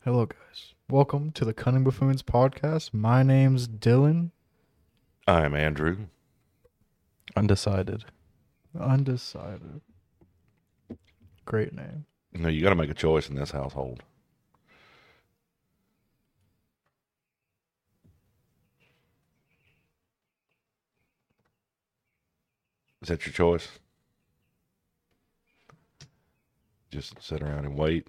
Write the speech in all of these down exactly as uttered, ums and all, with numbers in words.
Hello, guys. Welcome to the Cunning Buffoons podcast. My name's Dylan. I'm Andrew. Undecided. Undecided. Great name. No, you got to make a choice in this household. Is that your choice? Just sit around and wait.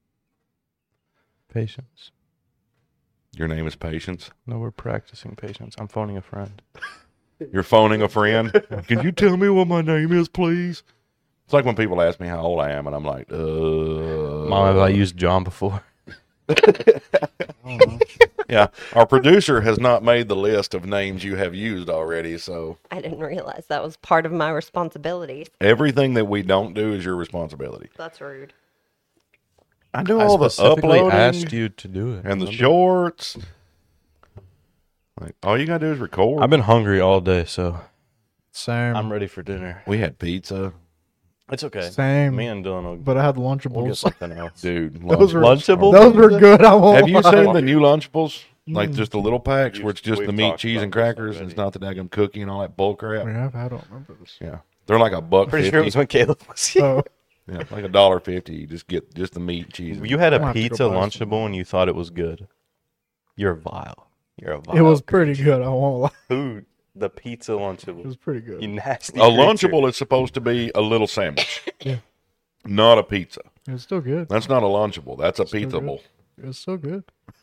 Patience. Your name is Patience. No, we're practicing patience. I'm phoning a friend. You're phoning a friend. Can you tell me what my name is, please? It's like when people ask me how old I am, and I'm like, uh. Mom, have I used John before? I don't know. Yeah, our producer has not made the list of names you have used already, so I didn't realize that was part of my responsibilities. everything that we don't do is your responsibility. That's rude. I do I all the specifically uploading asked you to do it. and the Remember? shorts. Like, all you gotta do is record. I've been hungry all day, so Same. I'm ready for dinner. we had pizza, It's okay. Same. Me and Dylan will, But I had we'll get Lunchables. something else. dude. Those were- Lunchable? Those were good. I won't Have you lie. seen the new Lunchables? Like Mm. just the little packs where it's just We've the meat, talked cheese, about and this crackers, and it's already. not the daggum cookie and all that bull crap. We have. I don't remember this. Yeah, they're like a buck Pretty fifty. sure it was when Caleb was here. So Yeah, like a dollar fifty. You just get just the meat, cheese. and- You had I'm gonna a have to go pizza buy some. Lunchable and you thought it was good. You're vile. You're a vile. it was pretty good. I won't lie. Who? The pizza It Lunchable. was pretty good. You nasty. A creature. Lunchable is supposed to be a little sandwich, Yeah. not a pizza. It was still good. That's not a Lunchable. That's a Still good. Pizzable. It was still good.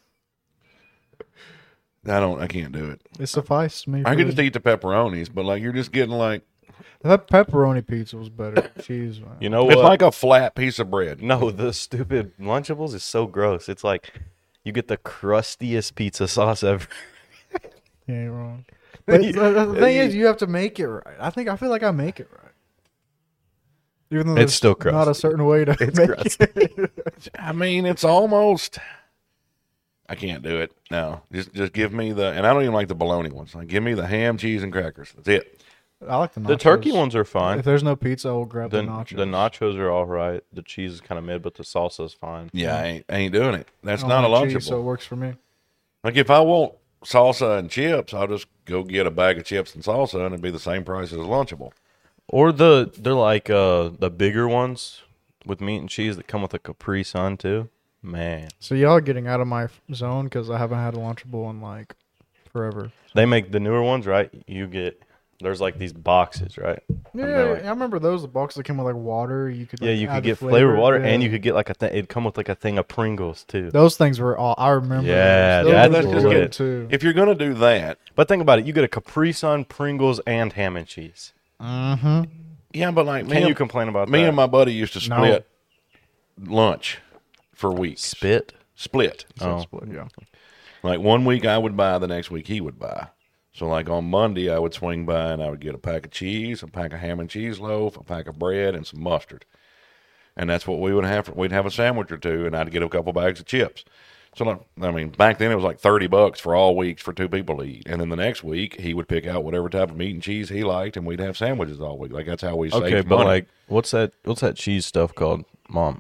I don't. I can't do it. It sufficed me. I for could the- just eat the pepperonis, but like you're just getting like That pepperoni pizza was better than cheese. Man. You know it's what? like a flat piece of bread. No, the stupid Lunchables is so gross. It's like you get the crustiest pizza sauce ever. You ain't wrong. But the, the thing is, you have to make it right. I think I feel like I make it right. Even though It's there's still not a crusty. certain way to It's make crusty. it. I mean, it's almost. I can't do it. No, just just give me the, and I don't even like the bologna ones. Like, give me the ham, cheese, and crackers. That's it. I like the nachos. The turkey ones are fine. If there's no pizza, I'll grab The, the, nachos. the nachos are all right. The cheese is kind of mid, but the salsa is fine. Yeah, I ain't, I ain't doing it. That's I not a don't like Lunchable. cheese, so it works for me. Like if I want salsa and chips, I'll just go get a bag of chips and salsa, and it'd be the same price as a Lunchable. Or the they're like uh the bigger ones with meat and cheese that come with a Capri Sun too. Man, So y'all are getting out of my f- zone because I haven't had a Lunchable in like forever. they make the newer ones, right? You get there's like these boxes, right? Yeah, they're like- I remember those. The boxes that came with like water. You could like, Yeah, you add could the get flavored water, Yeah. and you could get like a thing. It'd come with like a thing of Pringles too. Those things were all. I remember. Yeah, those. that's Those were lit. good too. If you're gonna do that, But think about it, you get a Capri Sun, Pringles, and ham and cheese. Mm-hmm. yeah, but like me, Can you and, complain about me that? and my buddy used to No. split lunch for weeks. Spit. Split. Oh. Yeah. Like one week I would buy, the next week he would buy. So like on Monday I would swing by and I would get a pack of cheese, a pack of ham and cheese loaf, a pack of bread, and some mustard. And that's what we would have. For, we'd have a sandwich or two, and I'd get a couple bags of chips. So like, I mean, back then it was like thirty bucks for all weeks for two people to eat. And then the next week he would pick out whatever type of meat and cheese he liked, and we'd have sandwiches all week. Like that's how we saved Okay, money. but like, what's that? What's that cheese stuff called, Mom?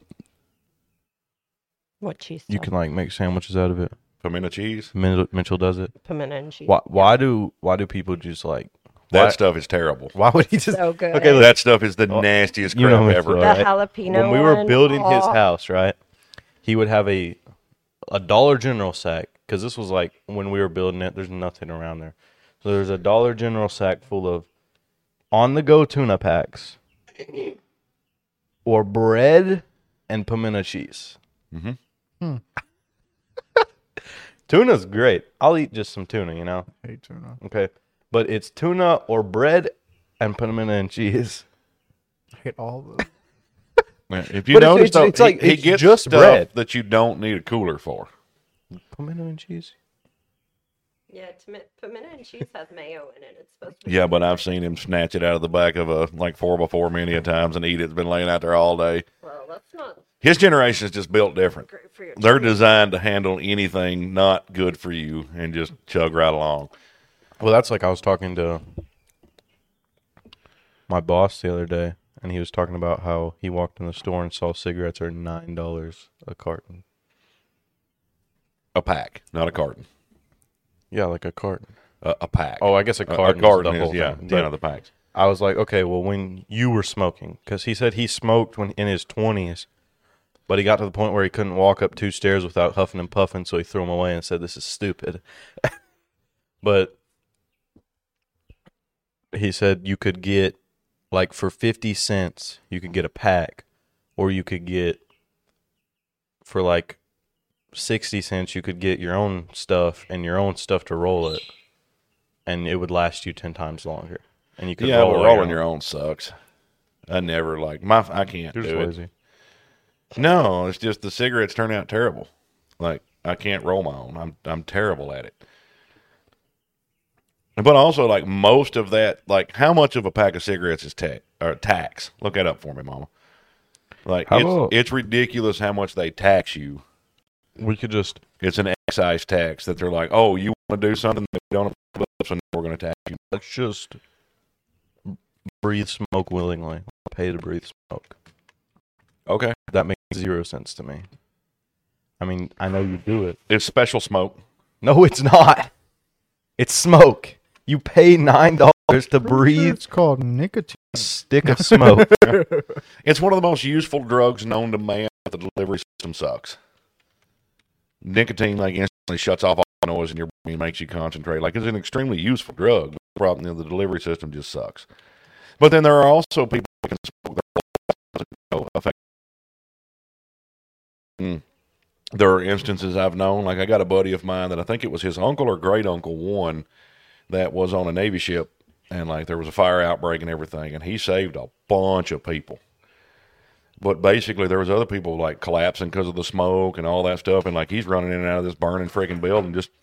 What cheese? You can like make sandwiches out of it. pimento cheese. Min- Mitchell does it. pimento and cheese. Why? Why do? Why do people just like? That Why, stuff is terrible. why would he just? So good. Okay, look, That stuff is the Oh, nastiest you crap know me, ever. Phil. The right? jalapeno. when we were one, building his oh, house, right? He would have a a Dollar General sack because this was like when we were building it. There's nothing around there, so there's a Dollar General sack full of on the go tuna packs or bread and pimento cheese. Mhm. Hmm. Tuna's great. I'll eat just some tuna, you know. Hate tuna. Okay, but it's tuna or bread and pimento and cheese. I hate all of them. Man, if you But it's- notice, it's- though, it's he- like- he, it's gets just stuff bread. that you don't need a cooler for. Pimento and cheese. Yeah, timi- pimento and cheese has mayo in it. It's supposed to be. Yeah, but I've seen him snatch it out of the back of a like four by four many a times and eat it. It's been laying out there all day. Well, that's not His generation is just built different. great for your. They're designed to handle anything not good for you and just chug right along. Well, that's like I was talking to my boss the other day, and he was talking about how he walked in the store and saw cigarettes are nine dollars a carton. A pack, not a carton. Yeah, like a carton. A, a pack. Oh, I guess a A- carton, a carton is the is, whole yeah, thing. ten But of the packs. I was like, okay, well, when you were smoking, because he said he smoked when in his twenties, but he got to the point where he couldn't walk up two stairs without huffing and puffing, so he threw them away and said, this is stupid. But he said you could get, like, for fifty cents, you could get a pack, or you could get, for like sixty cents, you could get your own stuff and your own stuff to roll it, and it would last you ten times longer. And you could Yeah, roll but all rolling your your own sucks. I never like my. I can't You're do just it. lazy. No, it's just the cigarettes turn out terrible. Like I can't roll my own. I'm I'm terrible at it. But also, like most of that, like how much of a pack of cigarettes is ta- or tax? Look that up for me, Mama. Like How it's about- it's ridiculous how much they tax you. We could just It's an excise tax that they're like, oh, you want to do something that we don't approve of, so we're going to tax you. let's just breathe smoke willingly. Pay to breathe smoke. Okay, That makes zero sense to me. I mean, I know you do it. it's special smoke. No, it's not. It's smoke. You pay nine dollars to Pretty sure breathe It's called nicotine. a stick of smoke. It's one of the most useful drugs known to man, but the delivery system sucks. Nicotine, like, instantly shuts off all the noise in your brain and makes you concentrate. Like, it's an extremely useful drug, but the problem is the delivery system just sucks. But then there are also people who can smoke their whole lives, affect. Mm. There are instances I've known, like I got a buddy of mine that I think it was his uncle or great uncle one that was on a Navy ship, and like there was a fire outbreak and everything, and he saved a bunch of people. But basically, there was other people like collapsing because of the smoke and all that stuff, and like he's running in and out of this burning freaking building, just.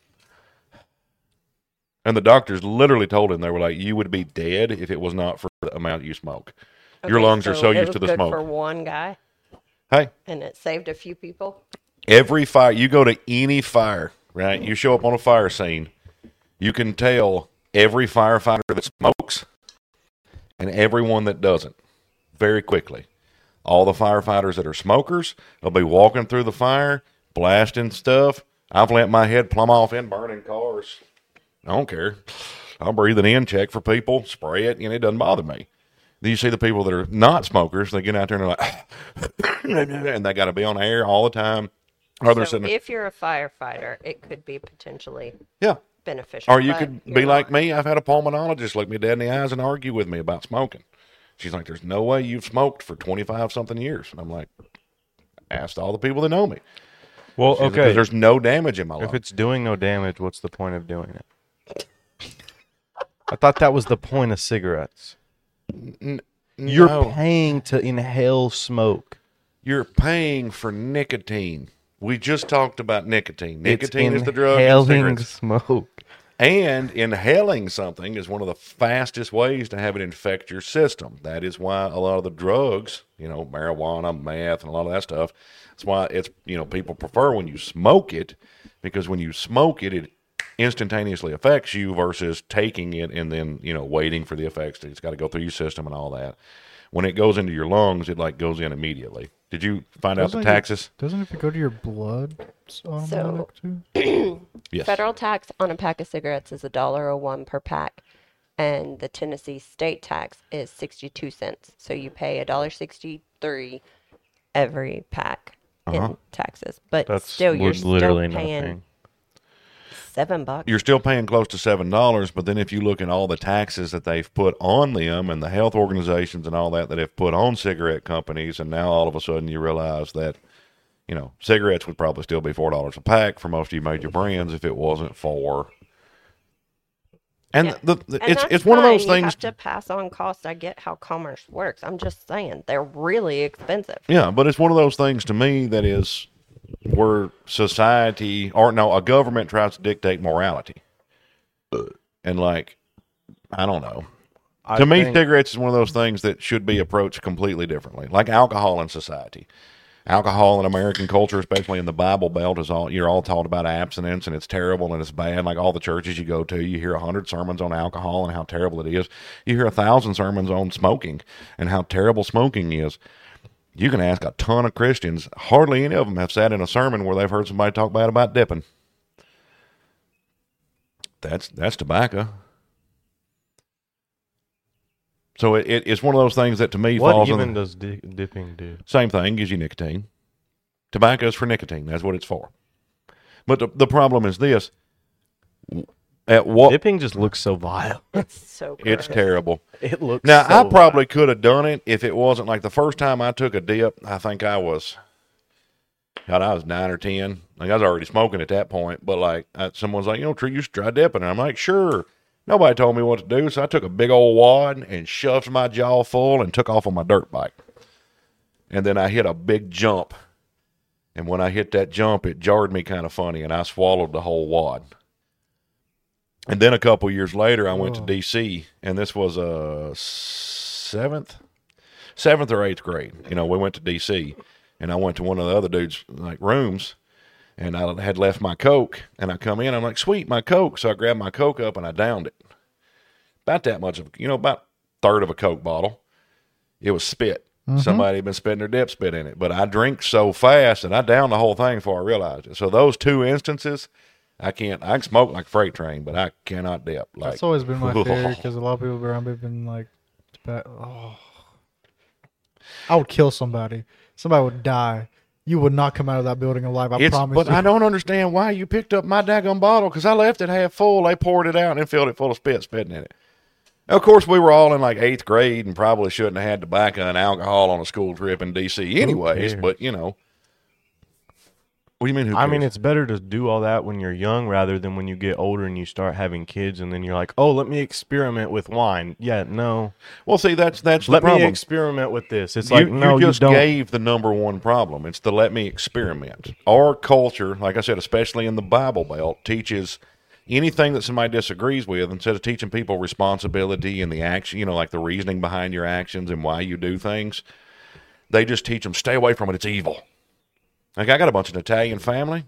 And the doctors literally told him, they were like, "You would be dead if it was not for the amount you smoke. Your Okay, lungs are so it used was to the good smoke." for one guy, Hey, and it saved a few people. every fire, you go to any fire, right? You show up on a fire scene, you can tell every firefighter that smokes and everyone that doesn't very quickly. All the firefighters that are smokers will be walking through the fire, blasting stuff. I've let my head plumb off in burning cars. I don't care. I'll breathe it in, check for people, spray it, and it doesn't bother me. Then you see the people that are not smokers, they get out there and they're like, and they got to be on air all the time. Or they're So sitting there. if you're a firefighter, it could be potentially Yeah. beneficial. Or you but could you're be like not. me. I've had a pulmonologist look me dead in the eyes and argue with me about smoking. She's like, there's no way you've smoked for twenty-five something years. And I'm like, asked all the people that know me. Well, She's like, okay. 'Cause there's no damage in my If lungs. it's doing no damage, what's the point of doing it? I thought that was the point of cigarettes. You're No. paying to inhale smoke. You're paying for nicotine. We just talked about nicotine. Nicotine It's is the drug in inhaling cigarettes. smoke. And inhaling something is one of the fastest ways to have it infect your system. That is why a lot of the drugs, you know, marijuana, meth, and a lot of that stuff, that's why it's, you know, people prefer when you smoke it, because when you smoke it, it instantaneously affects you versus taking it and then, you know, waiting for the effects. It's got to go through your system and all that. When it goes into your lungs, it like goes in immediately. Did you find out Doesn't the it- taxes? Doesn't it go to your blood? It's automatic too? Yes. Federal tax on a pack of cigarettes is a dollar oh one per pack, and the Tennessee state tax is sixty-two cents. So you pay a dollar sixty-three every pack Uh-huh. in taxes, but That's still you're li- literally still paying nothing. seven bucks. You're still paying close to seven dollars, but then if you look at all the taxes that they've put on them and the health organizations and all that that have put on cigarette companies, and now all of a sudden you realize that, you know, cigarettes would probably still be four dollars a pack for most of you major brands if it wasn't for. And Yeah. the, the And it's that's it's one of those fine. You things. have to pass on cost. I get how commerce works. I'm just saying they're really expensive. Yeah, but it's one of those things to me that is where society, or no, a government tries to dictate morality. And like, I don't know. I to me, think- cigarettes is one of those things that should be approached completely differently. Like alcohol in society. Alcohol in American culture, especially in the Bible Belt, is all you're all taught about abstinence, and it's terrible and it's bad. Like all the churches you go to, you hear a hundred sermons on alcohol and how terrible it is. You hear a thousand sermons on smoking and how terrible smoking is. You can ask a ton of Christians. Hardly any of them have sat in a sermon where they've heard somebody talk bad about dipping. that's that's tobacco. So it, it it's one of those things that to me What falls even in the does di- dipping do? same thing, gives you nicotine. Tobacco is for nicotine. That's what it's for. But the, the problem is this. At what Dipping just looks so vile. It's so gross. it's terrible. It looks Now, so I probably could have done it if it wasn't like the first time I took a dip. I think I was, God, I was nine or ten. Like I was already smoking at that point. But like I, someone's like, you know, Tree, you should try dipping. And I'm like, sure. Nobody told me what to do, so I took a big old wad and shoved my jaw full and took off on my dirt bike. And then I hit a big jump. And when I hit that jump, it jarred me kind of funny, and I swallowed the whole wad. And then a couple years later, I went Oh. to D C, and this was a seventh, seventh or eighth grade. You know, we went to D C, and I went to one of the other dudes' like rooms, and I had left my Coke, and I come in, I'm like, sweet, my Coke. So I grabbed my Coke up and I downed it. About that much of, you know, about a third of a Coke bottle. It was spit. Mm-hmm. Somebody had been spitting their dip spit in it. But I drink so fast that I downed the whole thing before I realized it. So those two instances, I can't, I can smoke like a freight train, but I cannot dip. Like, That's always been my fear because a lot of people around me have been like, oh. I would kill somebody. Somebody would die. You would not come out of that building alive. I It's, promise but you. I don't understand why you picked up my daggone bottle because I left it half full. They poured it out and then filled it full of spit, spitting in it. Of course, we were all in like eighth grade and probably shouldn't have had tobacco and alcohol on a school trip in D C anyways, cares? but you know. What do you mean, who I cares? mean, it's better to do all that when you're young rather than when you get older and you start having kids and then you're like, oh, let me experiment with wine. Yeah, no. Well, see, that's that's the Let me problem. experiment with this. It's You, like, no, you you, just don't. gave the number one problem. It's the let me experiment. Our culture, like I said, especially in the Bible Belt, teaches anything that somebody disagrees with, instead of teaching people responsibility and the action, you know, like the reasoning behind your actions and why you do things, they just teach them, stay away from it, it's evil. Like, I got a bunch of Italian family.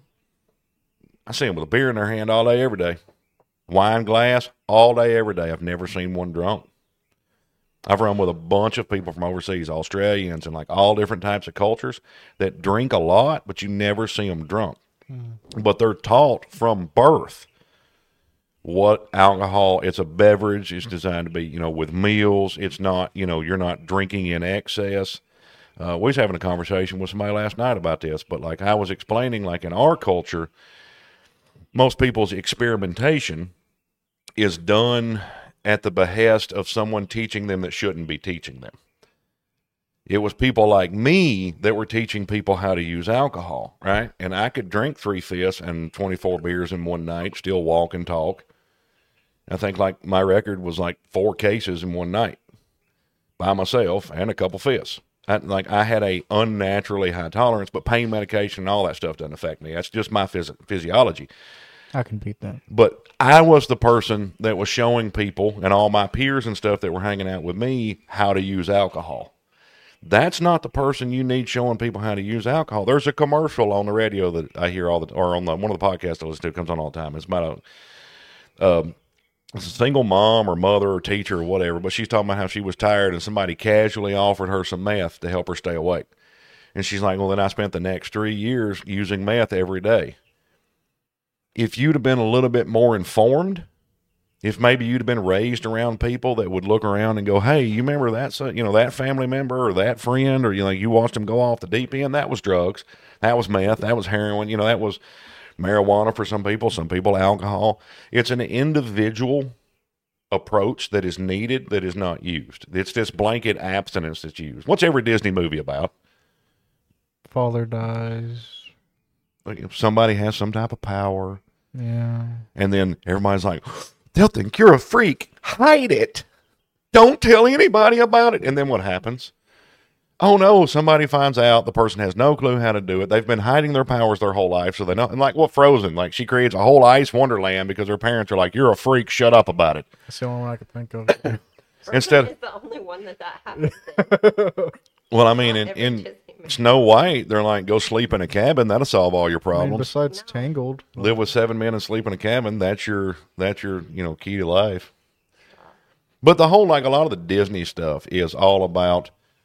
I see them with a beer in their hand all day, every day. Wine glass, all day, every day. I've never seen one drunk. I've run with a bunch of people from overseas, Australians, and like all different types of cultures that drink a lot, but you never see them drunk. Mm. But they're taught from birth what alcohol, it's a beverage. It's designed to be, you know, with meals. It's not, you know, you're not drinking in excess. Uh, we was having a conversation with somebody last night about this, but like I was explaining, like in our culture, most people's experimentation is done at the behest of someone teaching them that shouldn't be teaching them. It was people like me that were teaching people how to use alcohol, right? And I could drink three fifths and twenty-four beers in one night, still walk and talk. I think like my record was like four cases in one night by myself and a couple fifths. I, like I had a unnaturally high tolerance, but pain medication and all that stuff doesn't affect me. That's just my phys- physiology. I can beat that. But I was the person that was showing people and all my peers and stuff that were hanging out with me how to use alcohol. That's not the person you need showing people how to use alcohol. There's a commercial on the radio that I hear all the, or on the, one of the podcasts I listen to, it comes on all the time. It's about a, um, it's a single mom or mother or teacher or whatever, but she's talking about how she was tired and somebody casually offered her some meth to help her stay awake. And she's like, well, then I spent the next three years using meth every day. If you'd have been a little bit more informed, if maybe you'd have been raised around people that would look around and go, hey, you remember that, you know, that family member or that friend, or, you know, you watched them go off the deep end, that was drugs, that was meth, that was heroin, you know, that was marijuana for some people, some people alcohol. It's an individual approach that is needed that is not used. It's this blanket abstinence that's used. What's every Disney movie about? Father dies. Like if somebody has some type of power. Yeah. And then everybody's like, they'll think you're a freak. Hide it. Don't tell anybody about it. And then what happens? Oh, no, somebody finds out. The person has no clue how to do it. They've been hiding their powers their whole life, so they don't. And like what Frozen, like she creates a whole ice wonderland because her parents are like, you're a freak, shut up about it. That's the only one I could think of. Instead- is the only one that that happens in. Well, I mean, in, Every in Disney movie. Snow White, they're like, go sleep in a cabin. That'll solve all your I mean, problems. besides No. Tangled. Live with seven men and sleep in a cabin. That's your, that's your, you know, key to life. But the whole, like a lot of the Disney stuff is all about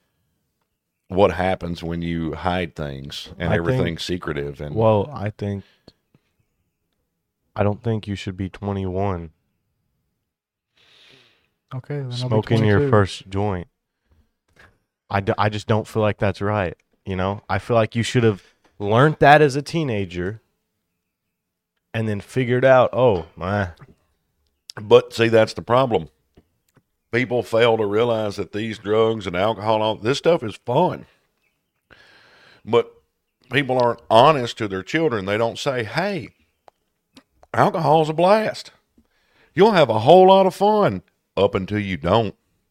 what happens when you hide things and I everything's think- secretive. And Well, I think I don't think you should be twenty-one Okay, then I'll be smoking your twenty-two. first joint. I, d- I just don't feel like that's right. You know, I feel like you should have learned that as a teenager and then figured out, oh, my. But see, that's the problem. People fail to realize that these drugs and alcohol, all this stuff is fun. But people aren't honest to their children. They don't say, hey, alcohol's a blast. You'll have a whole lot of fun up until you don't.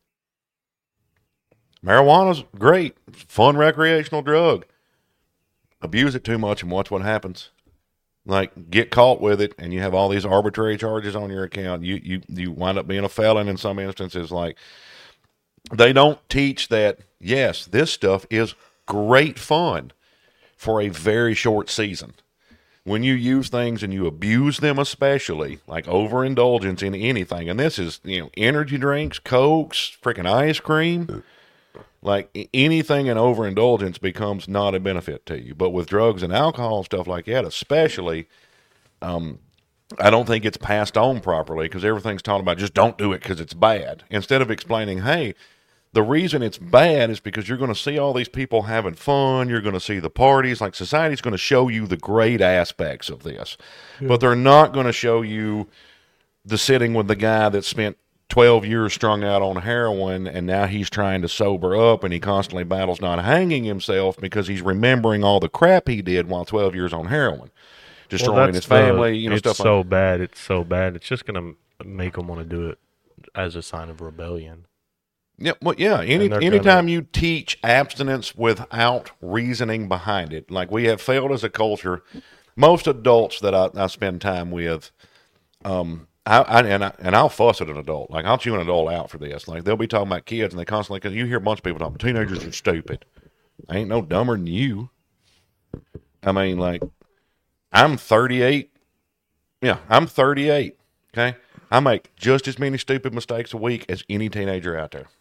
Marijuana's great. Fun recreational drug. Abuse it too much and watch what happens. Like, get caught with it, and you have all these arbitrary charges on your account. You you you wind up being a felon in some instances. Like, they don't teach that, yes, this stuff is great fun for a very short season. When you use things and you abuse them, especially, like overindulgence in anything, and this is, you know, energy drinks, Cokes, freaking ice cream, like anything in overindulgence becomes not a benefit to you. But with drugs and alcohol and stuff like that, especially, um, I don't think it's passed on properly because everything's taught about just don't do it because it's bad. Instead of explaining, hey, the reason it's bad is because you're going to see all these people having fun. You're going to see the parties. Like, society's going to show you the great aspects of this. Yeah. But they're not going to show you the sitting with the guy that spent twelve years strung out on heroin, and now he's trying to sober up, and he constantly battles not hanging himself because he's remembering all the crap he did while twelve years on heroin, destroying well, his family, the, you know, it's stuff so like that. bad. It's so bad. It's just going to make them want to do it as a sign of rebellion. Yeah, well, yeah. Any they're anytime gonna- you teach abstinence without reasoning behind it, like we have failed as a culture. Most adults that I, I spend time with, um, I, I and I, and I'll fuss at an adult. Like, I'll chew an adult out for this. Like, they'll be talking about kids, and they constantly, because you hear a bunch of people talking, teenagers are stupid. I ain't no dumber than you. I mean, like, I'm thirty-eight. Yeah, I'm thirty-eight. Okay, I make just as many stupid mistakes a week as any teenager out there.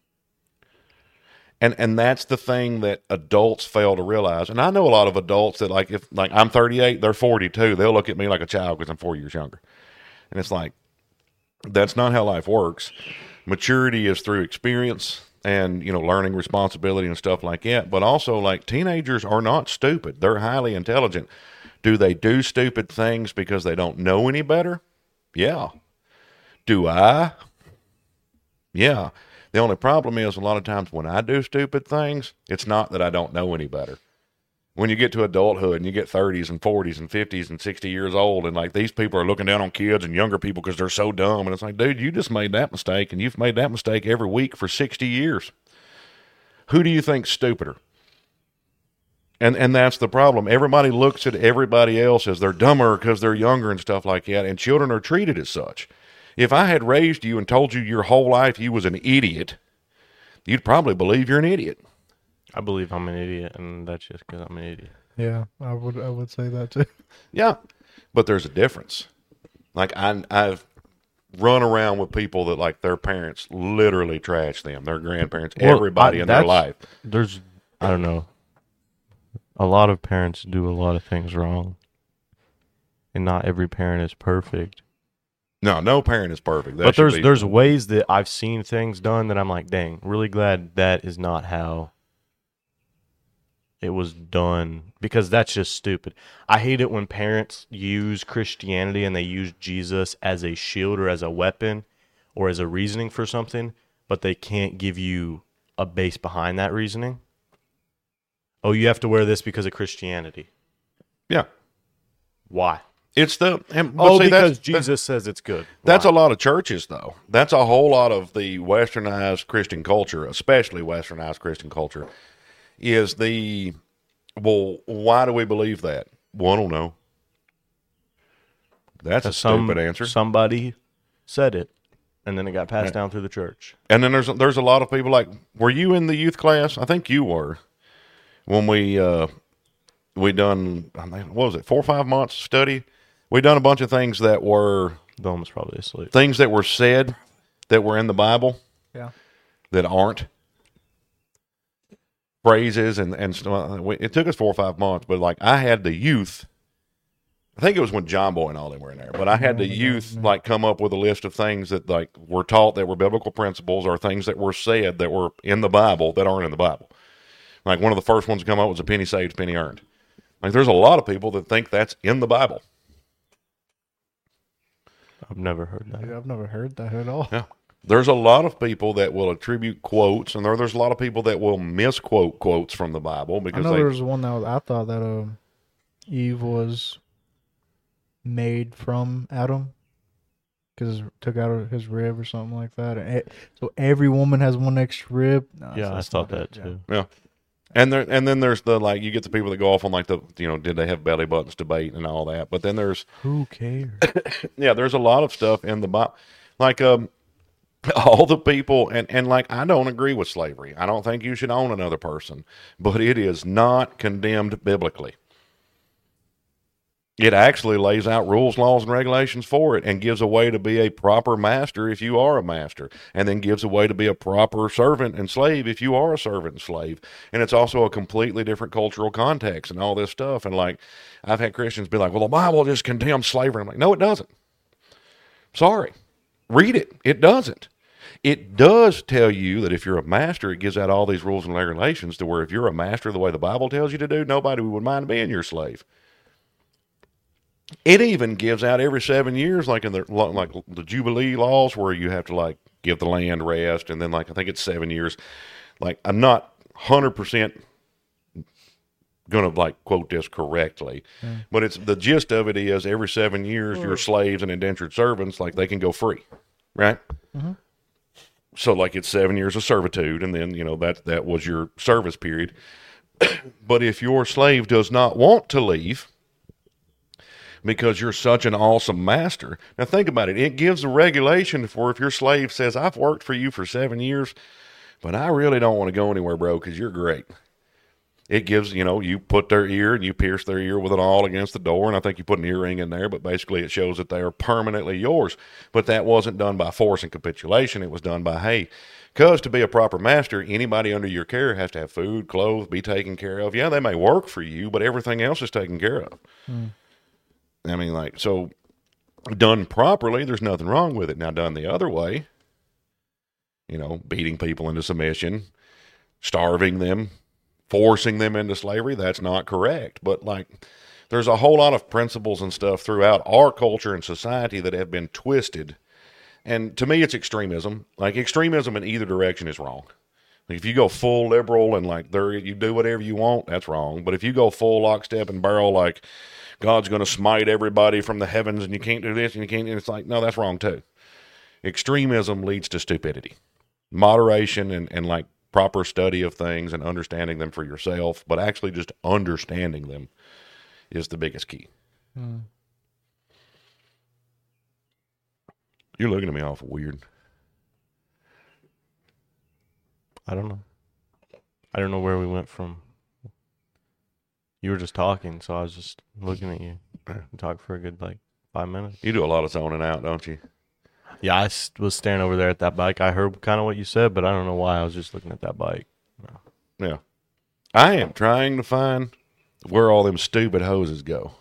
And and that's the thing that adults fail to realize. And I know a lot of adults that, like, if like I'm thirty-eight, they're forty-two. They'll look at me like a child because I'm four years younger. And it's like, that's not how life works. Maturity is through experience and, you know, learning responsibility and stuff like that. But also, like, teenagers are not stupid. They're highly intelligent. Do they do stupid things because they don't know any better? Yeah. Do I? Yeah. The only problem is a lot of times when I do stupid things, it's not that I don't know any better. When you get to adulthood and you get thirties and forties and fifties and sixty years old, and like these people are looking down on kids and younger people because they're so dumb, and it's like, dude, you just made that mistake, and you've made that mistake every week for sixty years. Who do you think's stupider? And and that's the problem. Everybody looks at everybody else as they're dumber because they're younger and stuff like that, and children are treated as such. If I had raised you and told you your whole life you was an idiot, you'd probably believe you're an idiot. I believe I'm an idiot, and that's just because I'm an idiot. Yeah, I would I would say that too. Yeah, but there's a difference. Like, I, I've run around with people that, like, their parents literally trash them, their grandparents, Well, everybody I- in their that's- life. There's, I don't know. A lot of parents do a lot of things wrong, and not every parent is perfect. No, no parent is perfect. That But should there's be- there's ways that I've seen things done that I'm like, dang, really glad that is not how it was done, because that's just stupid. I hate it when parents use Christianity and they use Jesus as a shield or as a weapon or as a reasoning for something, but they can't give you a base behind that reasoning. Oh, you have to wear this because of Christianity. yeah. Why? It's the and, but Oh, see, because that's, Jesus says it's good. That's Why? a lot of churches, though. That's a whole lot of the westernized Christian culture, especially westernized Christian culture, is the, well, why do we believe that? Well, I don't know. That's a Some- stupid answer. Somebody said it, and then it got passed down through the church. And then there's there's a lot of people like, were you in the youth class? I think you were. When we uh, we done, I mean, what was it, four or five months study? We done a bunch of things that were Dome was probably asleep. things that were said that were in the Bible Yeah. that aren't. Phrases and and stuff. We- It took us four or five months, but like I had the youth I think it was when John Boy and all them were in there. But I had the youth like come up with a list of things that like were taught that were biblical principles or things that were said that were in the Bible that aren't in the Bible. Like one of the first ones to come up was a penny saved, penny earned. Like there's a lot of people that think that's in the Bible. I've never heard that. Dude, I've never heard that at all. Yeah. There's a lot of people that will attribute quotes, and there, there's a lot of people that will misquote quotes from the Bible I because know they. there was one that was, I thought that um, Eve was made from Adam because took out his rib or something like that. And it, so every woman has one extra rib. No, Yeah, I that's thought not that it, too. Yeah. And there, and then there's the like you get the people that go off on like the you know did they have belly buttons debate and all that. But then there's Yeah. Who cares? yeah there's a lot of stuff in the Bible like um all the people and and like I don't agree with slavery. I don't think you should own another person, but it is not condemned biblically. It actually lays out rules, laws, and regulations for it and gives a way to be a proper master if you are a master, and then gives a way to be a proper servant and slave if you are a servant and slave. And it's also a completely different cultural context and all this stuff. And like, I've had Christians be like, well, the Bible just condemns slavery. I'm like, no, it doesn't. Sorry. Read it. It doesn't. It does tell you that if you're a master, it gives out all these rules and regulations to where if you're a master the way the Bible tells you to do, nobody would mind being your slave. It even gives out every seven years, like in the like the Jubilee laws, where you have to like give the land rest, and then like I think it's seven years. Like I'm not hundred percent gonna like quote this correctly, mm. but it's the gist of it is every seven years your slaves and indentured servants like they can go free, right? Mm-hmm. So like it's seven years of servitude, and then you know that that was your service period. But if your slave does not want to leave, because you're such an awesome master. Now think about it. It gives a regulation for if your slave says, I've worked for you for seven years, but I really don't want to go anywhere, bro, because you're great. It gives, you know, you put their ear and you pierce their ear with an awl against the door, and I think you put an earring in there, but basically it shows that they are permanently yours. But that wasn't done by force and capitulation. It was done by, hey, because to be a proper master, anybody under your care has to have food, clothes, be taken care of. Yeah, they may work for you, but everything else is taken care of. Hmm. I mean, like, so done properly, there's nothing wrong with it. Now, done the other way, you know, beating people into submission, starving them, forcing them into slavery, that's not correct. But, like, there's a whole lot of principles and stuff throughout our culture and society that have been twisted. And to me, it's extremism. Like, extremism in either direction is wrong. Like, if you go full liberal and, like, there you do whatever you want, that's wrong. But if you go full lockstep and barrel, like, God's going to smite everybody from the heavens and you can't do this and you can't, and it's like, no, that's wrong too. Extremism leads to stupidity. Moderation and, and like proper study of things and understanding them for yourself, but actually just understanding them is the biggest key. Hmm. You're looking at me awful weird. I don't know. I don't know where we went from. You were just talking, so I was just looking at you. Talk for a good, like, five minutes. You do a lot of zoning out, don't you? Yeah, I was staring over there at that bike. I heard kind of what you said, but I don't know why. I was just looking at that bike. No. Yeah. I am trying to find where all them stupid hoses go.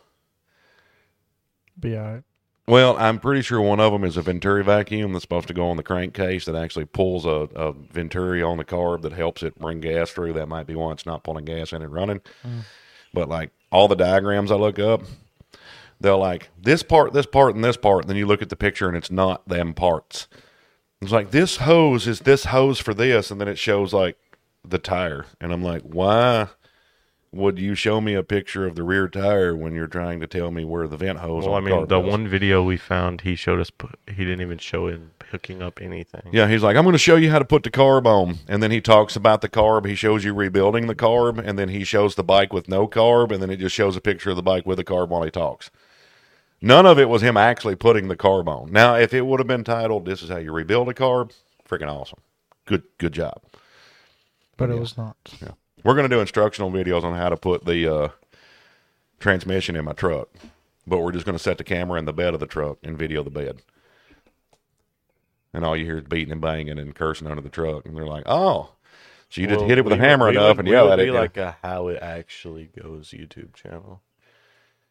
Be all right. Well, I'm pretty sure one of them is a Venturi vacuum that's supposed to go on the crankcase that actually pulls a, a Venturi on the carb that helps it bring gas through. That might be one it's not pulling gas in and running. Mm. But, like, all the diagrams I look up, they'll like, this part, this part, and this part, and then you look at the picture, and it's not them parts. It's like, this hose is this hose for this, and then it shows, like, the tire. And I'm like, why would you show me a picture of the rear tire when you're trying to tell me where the vent hose well, on I mean, the goes? one video we found, he showed us, he didn't even show him hooking up anything. Yeah, he's like, I'm going to show you how to put the carb on. And then he talks about the carb. He shows you rebuilding the carb. And then he shows the bike with no carb. And then it just shows a picture of the bike with the carb while he talks. None of it was him actually putting the carb on. Now, if it would have been titled, this is how you rebuild a carb, freaking awesome. Good good job. But yeah. It was not. Yeah. We're going to do instructional videos on how to put the uh, transmission in my truck. But we're just going to set the camera in the bed of the truck and video the bed. And all you hear is beating and banging and cursing under the truck. And they're like, oh, so you just Well, hit it with we a hammer would- we enough would- and yell we at would it. be yeah. like a how it actually goes YouTube channel.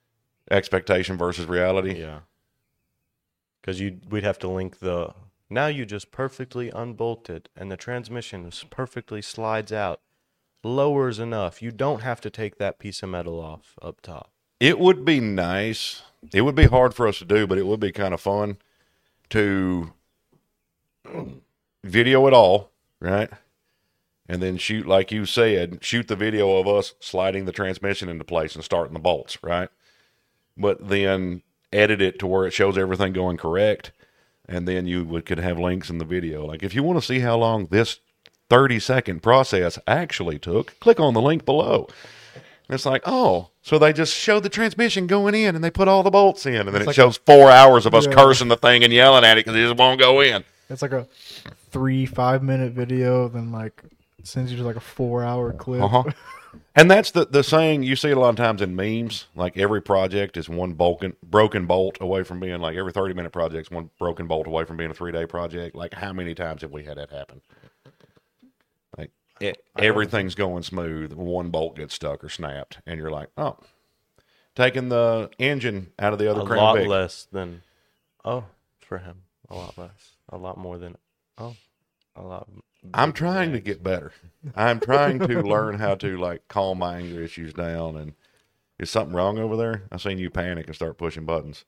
expectation versus reality. Yeah. Because you we'd have to link the now you just perfectly unbolted and the transmission is perfectly slides out, lowers enough. You don't have to take that piece of metal off up top. It would be nice. It would be hard for us to do, but it would be kind of fun to video it all, right? And then shoot, like you said, shoot the video of us sliding the transmission into place and starting the bolts, right? But then edit it to where it shows everything going correct, and then you would could have links in the video. Like if you want to see how long this thirty second process actually took, click on the link below. And it's like, oh, so they just showed the transmission going in and they put all the bolts in, and then It's it like shows four hours of us Yeah. cursing the thing and yelling at it because it just won't go in. It's like a three, five minute video, then like it sends you to like a four hour clip. Uh-huh. And that's the, the saying you see a lot of times in memes. Like every project is one broken broken bolt away from being like every thirty minute project is one broken bolt away from being a three day project. Like how many times have we had that happen? Like it, everything's going smooth, one bolt gets stuck or snapped, and you're like, oh, taking the engine out of the other A Crown lot Vic. less than oh for him. A lot less. A lot more than oh. A lot. I'm bigger trying to than- get better. I'm trying to learn how to like calm my anger issues down. And is something wrong over there? I seen you panic and start pushing buttons.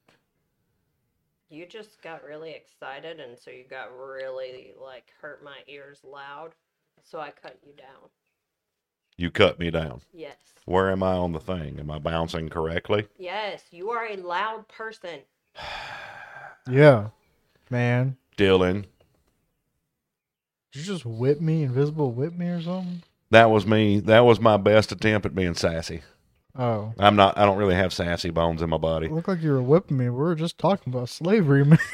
You just got really excited, and so you got really like hurt my ears loud. So I cut you down. You cut me down. Yes. Where am I on the thing? Am I bouncing correctly? Yes, you are a loud person. Yeah, man. Dylan, Did you just whip me, invisible whip me or something? that was me. That was my best attempt at being sassy. Oh, I'm not. I don't really have sassy bones in my body. it looked like you were whipping me. We were just talking about slavery, man.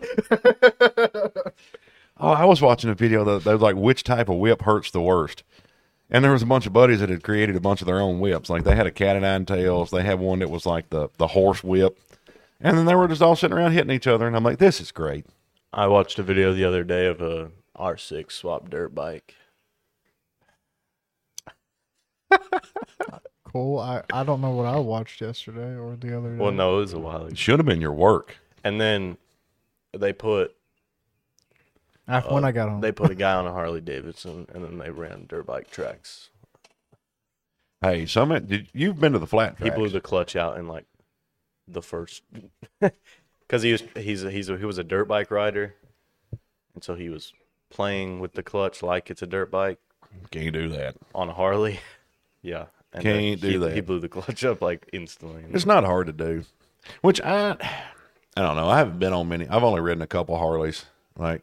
Oh, I was watching a video that, that was like, which type of whip hurts the worst? And there was a bunch of buddies that had created a bunch of their own whips. Like they had a cat o' nine tails. They had one that was like the, the horse whip. And then they were just all sitting around hitting each other. And I'm like, this is great. I watched a video the other day of a R six swap dirt bike. Cool. I, I don't know what I watched yesterday or the other day. Well, no, it was a while ago. It should have been your work. And then they put After when I got home. they put a guy on a Harley Davidson, and then they ran dirt bike tracks. Hey, some did you've been to the flat He tracks? blew the clutch out in like the first, because he was he's a, he's a, he was a dirt bike rider, and so he was playing with the clutch like it's a dirt bike Can't do that. on a Harley. Yeah, and then Can't do he, that. He blew the clutch up like instantly. It's not hard to do. Which I, I don't know. I haven't been on many. I've only ridden a couple Harleys. Like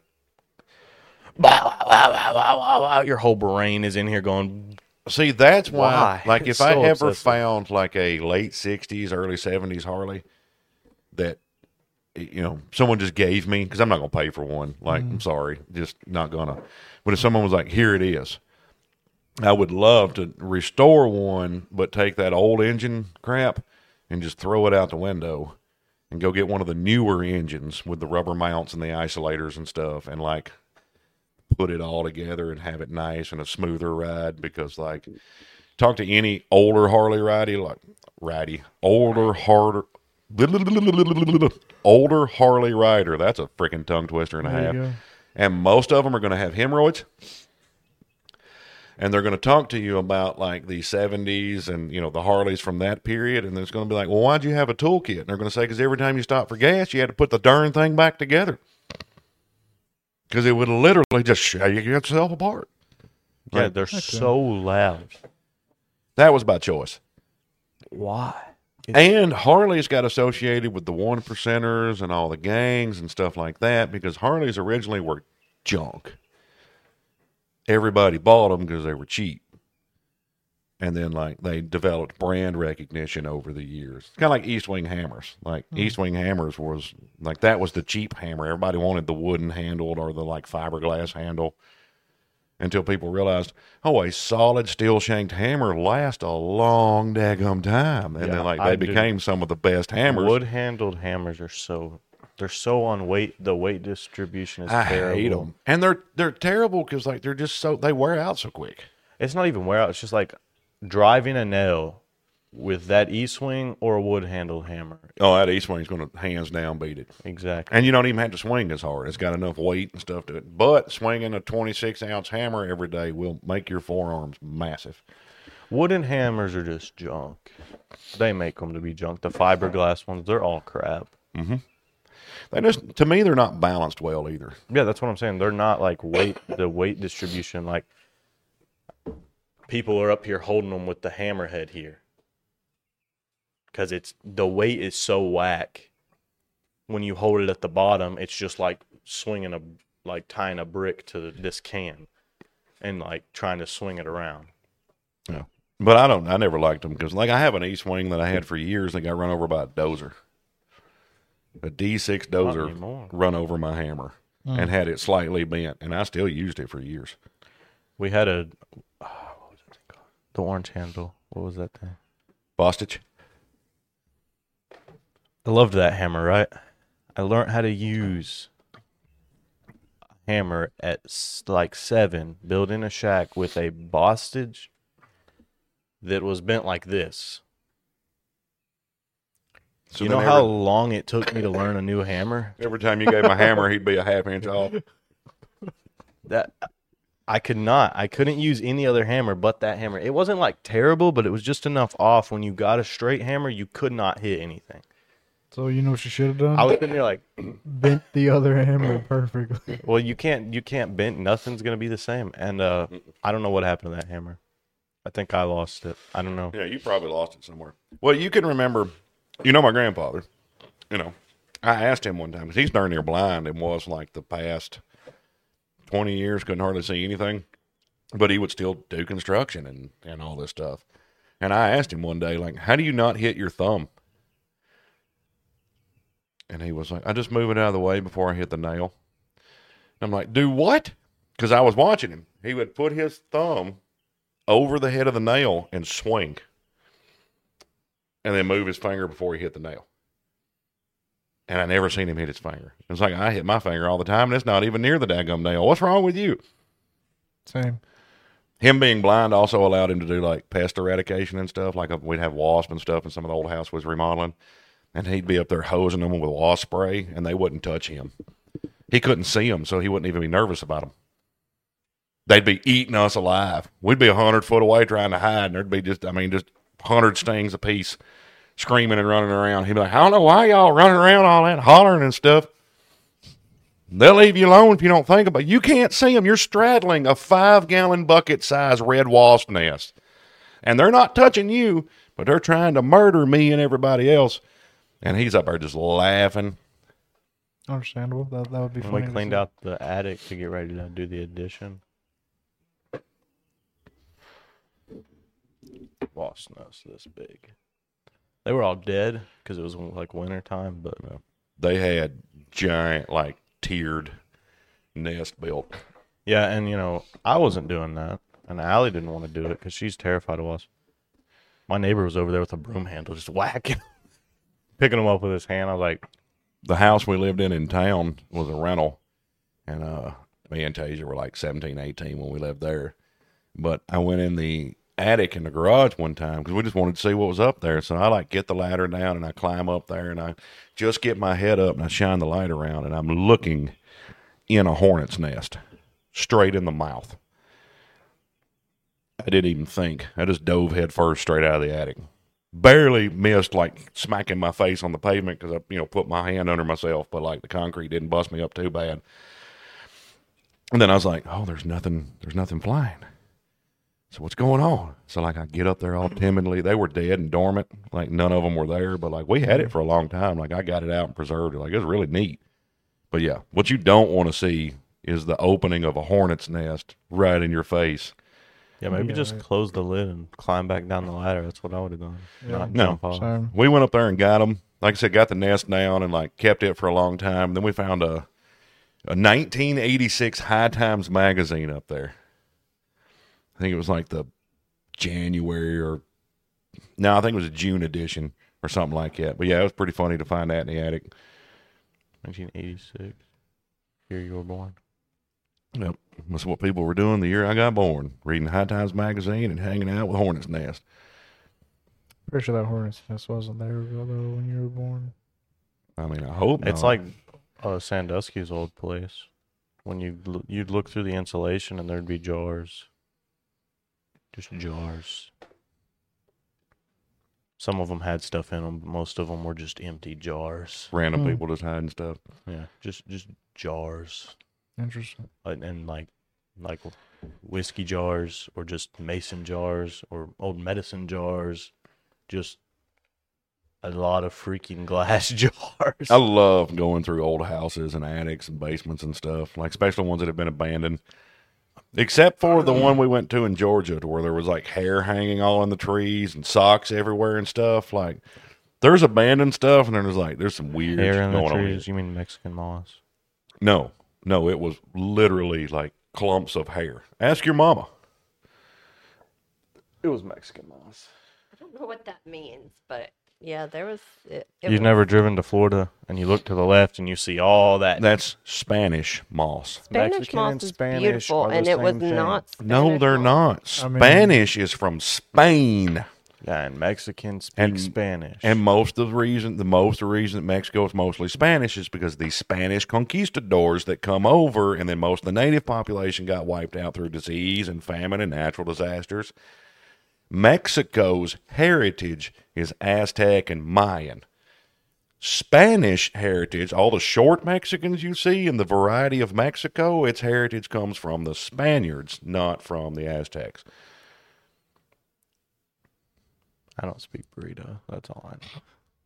Your whole brain is in here going. See, that's why, Why? like, if It's I so ever obsessive. found like a late sixties, early seventies Harley that, you know, someone just gave me, because I'm not going to pay for one. Like, I'm sorry, just not going to. But if someone was like, here it is, I would love to restore one, but take that old engine crap and just throw it out the window and go get one of the newer engines with the rubber mounts and the isolators and stuff, and like put it all together and have it nice and a smoother ride. Because like, talk to any older Harley rider, like righty, older harder, older Harley rider. That's a freaking tongue twister and a There half. you go. And most of them are going to have hemorrhoids. And they're going to talk to you about like the seventies and, you know, the Harleys from that period. And it's going to be like, well, why'd you have a toolkit? And they're going to say, because every time you stop for gas, you had to put the darn thing back together. Because it would literally just shake itself apart. Yeah, Like, they're so loud. that was by choice. Why? And Harleys got associated with the one percenters and all the gangs and stuff like that, because Harleys originally were junk. Everybody bought them because they were cheap. And then, like, they developed brand recognition over the years. Kind of like East Wing hammers. Like, East Wing hammers was, like, that was the cheap hammer. Everybody wanted the wooden handled or the, like, fiberglass handle. Until people realized, oh, a solid steel shanked hammer lasts a long daggum time. And Yeah, then, like, I they did- became some of the best hammers. Wood handled hammers are so they're so on weight. The weight distribution is I terrible. hate them. And they're, they're terrible because, like, they're just so, they wear out so quick. It's not even wear out. It's just like driving a nail with that E-swing or a wood handle hammer. Oh, that E-swing's going to hands down beat it. Exactly. And you don't even have to swing as hard. It's got enough weight and stuff to it. But swinging a twenty-six ounce hammer every day will make your forearms massive. Wooden hammers are just junk. They make them to be junk. The fiberglass ones, they're all crap. Mm-hmm. They just, to me, they're not balanced well either. Yeah, that's what I'm saying. They're not like weight, the weight distribution. Like people are up here holding them with the hammerhead here. Because it's the weight is so whack. When you hold it at the bottom, it's just like swinging a, like tying a brick to this can and like trying to swing it around. Yeah. But I don't, I never liked them because, like, I have an E-swing that I had for years that got run over by a dozer. A D six dozer anymore. run over my hammer Mm. and had it slightly bent, and I still used it for years. We had a, oh, what was that thing called? The orange handle. What was that thing? Bostitch? I loved that hammer, right? I learned how to use a hammer at s- like seven, building a shack with a Bostage that was bent like this. So you know then how every, long it took me to learn a new hammer? every time you gave him a hammer, he'd be a half inch off. That I could not. I couldn't use any other hammer but that hammer. It wasn't like terrible, but it was just enough off. When you got a straight hammer, you could not hit anything. So you know what you should have done? I was sitting there like, Bent the other hammer perfectly. well, you can't, you can't bend. Nothing's gonna be the same. And uh, I don't know what happened to that hammer. I think I lost it. I don't know. Yeah, you probably lost it somewhere. Well, you can remember, you know, my grandfather, you know, I asked him one time, because he's darn near blind and was like the past twenty years, couldn't hardly see anything, but he would still do construction and, and all this stuff. And I asked him one day, like, how do you not hit your thumb? And he was like, I just move it out of the way before I hit the nail. I'm like, do what? Because I was watching him. He would put his thumb over the head of the nail and swing, and then move his finger before he hit the nail. And I never seen him hit his finger. It's like, I hit my finger all the time, and it's not even near the daggum nail. What's wrong with you? Same. Him being blind also allowed him to do like pest eradication and stuff. Like we'd have wasp and stuff in some of the old house was remodeling, and he'd be up there hosing them with wasp spray, and they wouldn't touch him. He couldn't see them, so he wouldn't even be nervous about them. They'd be eating us alive. We'd be a hundred foot away trying to hide, and there'd be just, I mean, just hundred stings apiece, screaming and running around. He'd be like, I don't know why y'all running around all that, hollering and stuff. They'll leave you alone if you don't think about it. You can't see them. You're straddling a five-gallon bucket-size red wasp nest. And they're not touching you, but they're trying to murder me and everybody else. And he's up there just laughing. Understandable. That that would be When funny. we to cleaned see. out the attic to get ready to do the addition. Wasp nest this big. They were all dead because it was like winter time, but uh, They had giant, like, tiered nest built. yeah, and you know, I wasn't doing that, and Allie didn't want to do it because she's terrified of wasps. My neighbor was over there with a broom handle, just whacking, picking them up with his hand. I was like, The house we lived in in town was a rental. And uh, me and Tasia were like seventeen, eighteen when we lived there. But I went in the attic in the garage one time because we just wanted to see what was up there. So I like get the ladder down and I climb up there and I just get my head up and I shine the light around and I'm looking in a hornet's nest straight in the mouth. I didn't even think. I just dove head first straight out of the attic. Barely missed, like, smacking my face on the pavement because I, you know, put my hand under myself, but, like, the concrete didn't bust me up too bad. And then I was like, oh, there's nothing, there's nothing flying. So what's going on? So, like, I get up there all timidly. They were dead and dormant. Like, none of them were there. But, like, we had it for a long time. Like, I got it out and preserved it. Like, it was really neat. But, yeah, what you don't want to see is the opening of a hornet's nest right in your face. yeah, maybe Yeah, just right. close the lid and climb back down the ladder. That's what I would have done. Yeah. Not No. jump off. Same. We went up there and got them. Like I said, got the nest down and, like, kept it for a long time. Then we found a, a nineteen eighty-six High Times magazine up there. I think it was, like, the January or no, I think it was a June edition or something like that. But yeah, it was pretty funny to find that in the attic. nineteen eighty-six. Year you were born. Yep, that's what people were doing the year I got born, reading High Times magazine and hanging out with Hornet's Nest. Pretty sure that hornet's nest wasn't there though when you were born. I mean, I hope It's not. like uh, Sandusky's old place. When you l- you'd look through the insulation and there'd be jars, just jars. Some of them had stuff in them, but most of them were just empty jars. random Hmm. people just hiding stuff. Yeah, just just jars, Interesting. and, and like like whiskey jars, or just mason jars, or old medicine jars. Just a lot of freaking glass jars. I love going through old houses and attics and basements and stuff, like especially ones that have been abandoned. Except for the one we went to in Georgia, to where there was like hair hanging all in the trees and socks everywhere and stuff. Like, there's abandoned stuff, and then there's like there's some weird Hair in the going on. trees. You mean Mexican moss? No, no, it was literally like clumps of hair. Ask your mama. It was Mexican moss. I don't know what that means, but yeah, there was. It, it You've was- never driven to Florida and you look to the left and you see all that. That's Spanish moss. Spanish Mexican moss and is Spanish beautiful, are the and it was same thing. not. No, Spanish they're moss. not. I mean- Spanish is from Spain. Yeah, and Mexicans speak And- Spanish. And most of the reason, the most of the reason that Mexico is mostly Spanish is because the Spanish conquistadors that come over, and then most of the native population got wiped out through disease and famine and natural disasters. Mexico's heritage is Aztec and Mayan. Spanish heritage, all the short Mexicans you see in the variety of Mexico, its heritage comes from the Spaniards, not from the Aztecs. I don't speak burrito. That's all I know.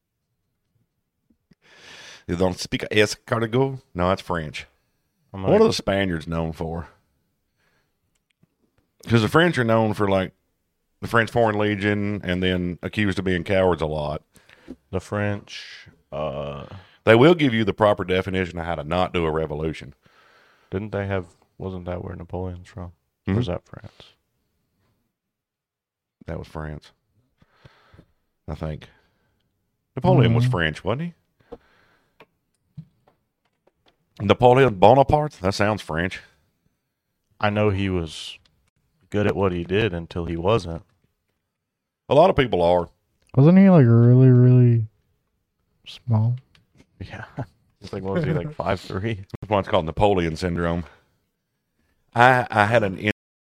You don't speak escargot? No, that's French. I'm What like, are the Spaniards known for? Because the French are known for like the French Foreign Legion, and then accused of being cowards a lot. the French. Uh, They will give you the proper definition of how to not do a revolution. didn't they have? Wasn't that where Napoleon's from? Mhm. Or was that France? That was France, I think. Napoleon was Mhm. French, wasn't he? Napoleon Bonaparte? That sounds French. I know he was good at what he did until he wasn't. A lot of people are. Wasn't he like really, really small? Yeah, it's like what was he like five three? That's why it's called Napoleon syndrome. I I had an in-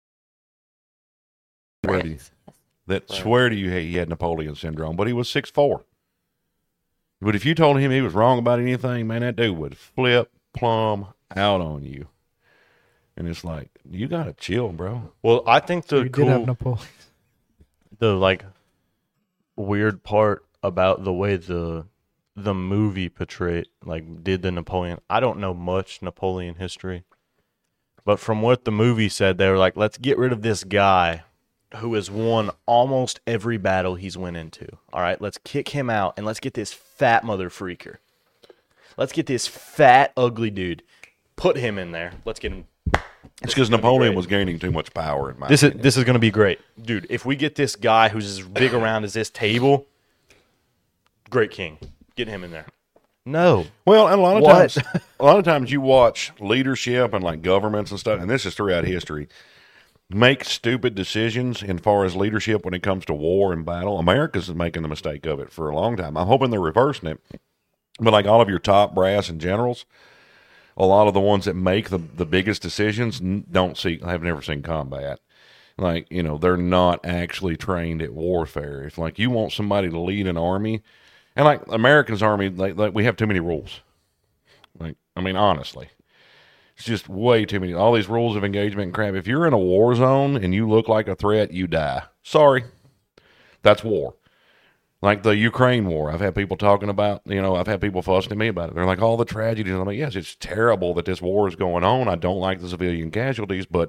France. that Right. swear to you he had Napoleon syndrome, but he was six foot four. But if you told him he was wrong about anything, man, that dude would flip plumb out on you. And it's like, you gotta chill, bro. Well, I think the he cool, did have Napoleon. the like weird part about the way the the movie portrayed, like did the Napoleon. I don't know much Napoleon history, but from what the movie said, they were like, let's get rid of this guy who has won almost every battle he's went into. All right, let's kick him out and let's get this fat mother freaker. Let's get this fat ugly dude. Put him in there. Let's get him. It's because Napoleon was gaining too much power in my This is opinion. this is gonna be great, dude. If we get this guy who's as big around as this table, great king. Get him in there. No, Well, and a lot of What? times, a lot of times you watch leadership and like governments and stuff, and this is throughout history, make stupid decisions in far as leadership when it comes to war and battle. America's making the mistake of it for a long time. I'm hoping they're reversing it. But like all of your top brass and generals, a lot of the ones that make the, the biggest decisions n- don't see, have never seen combat. Like, you know, they're not actually trained at warfare. If like you want somebody to lead an army, and like America's army, like, like we have too many rules. Like, I mean, honestly, it's just way too many. All these rules of engagement and crap. If you're in a war zone and you look like a threat, you die. Sorry, that's war. Like the Ukraine war, I've had people talking about, you know, I've had people fussing at me about it. They're like, all the tragedies. I'm like, yes, it's terrible that this war is going on. I don't like the civilian casualties, but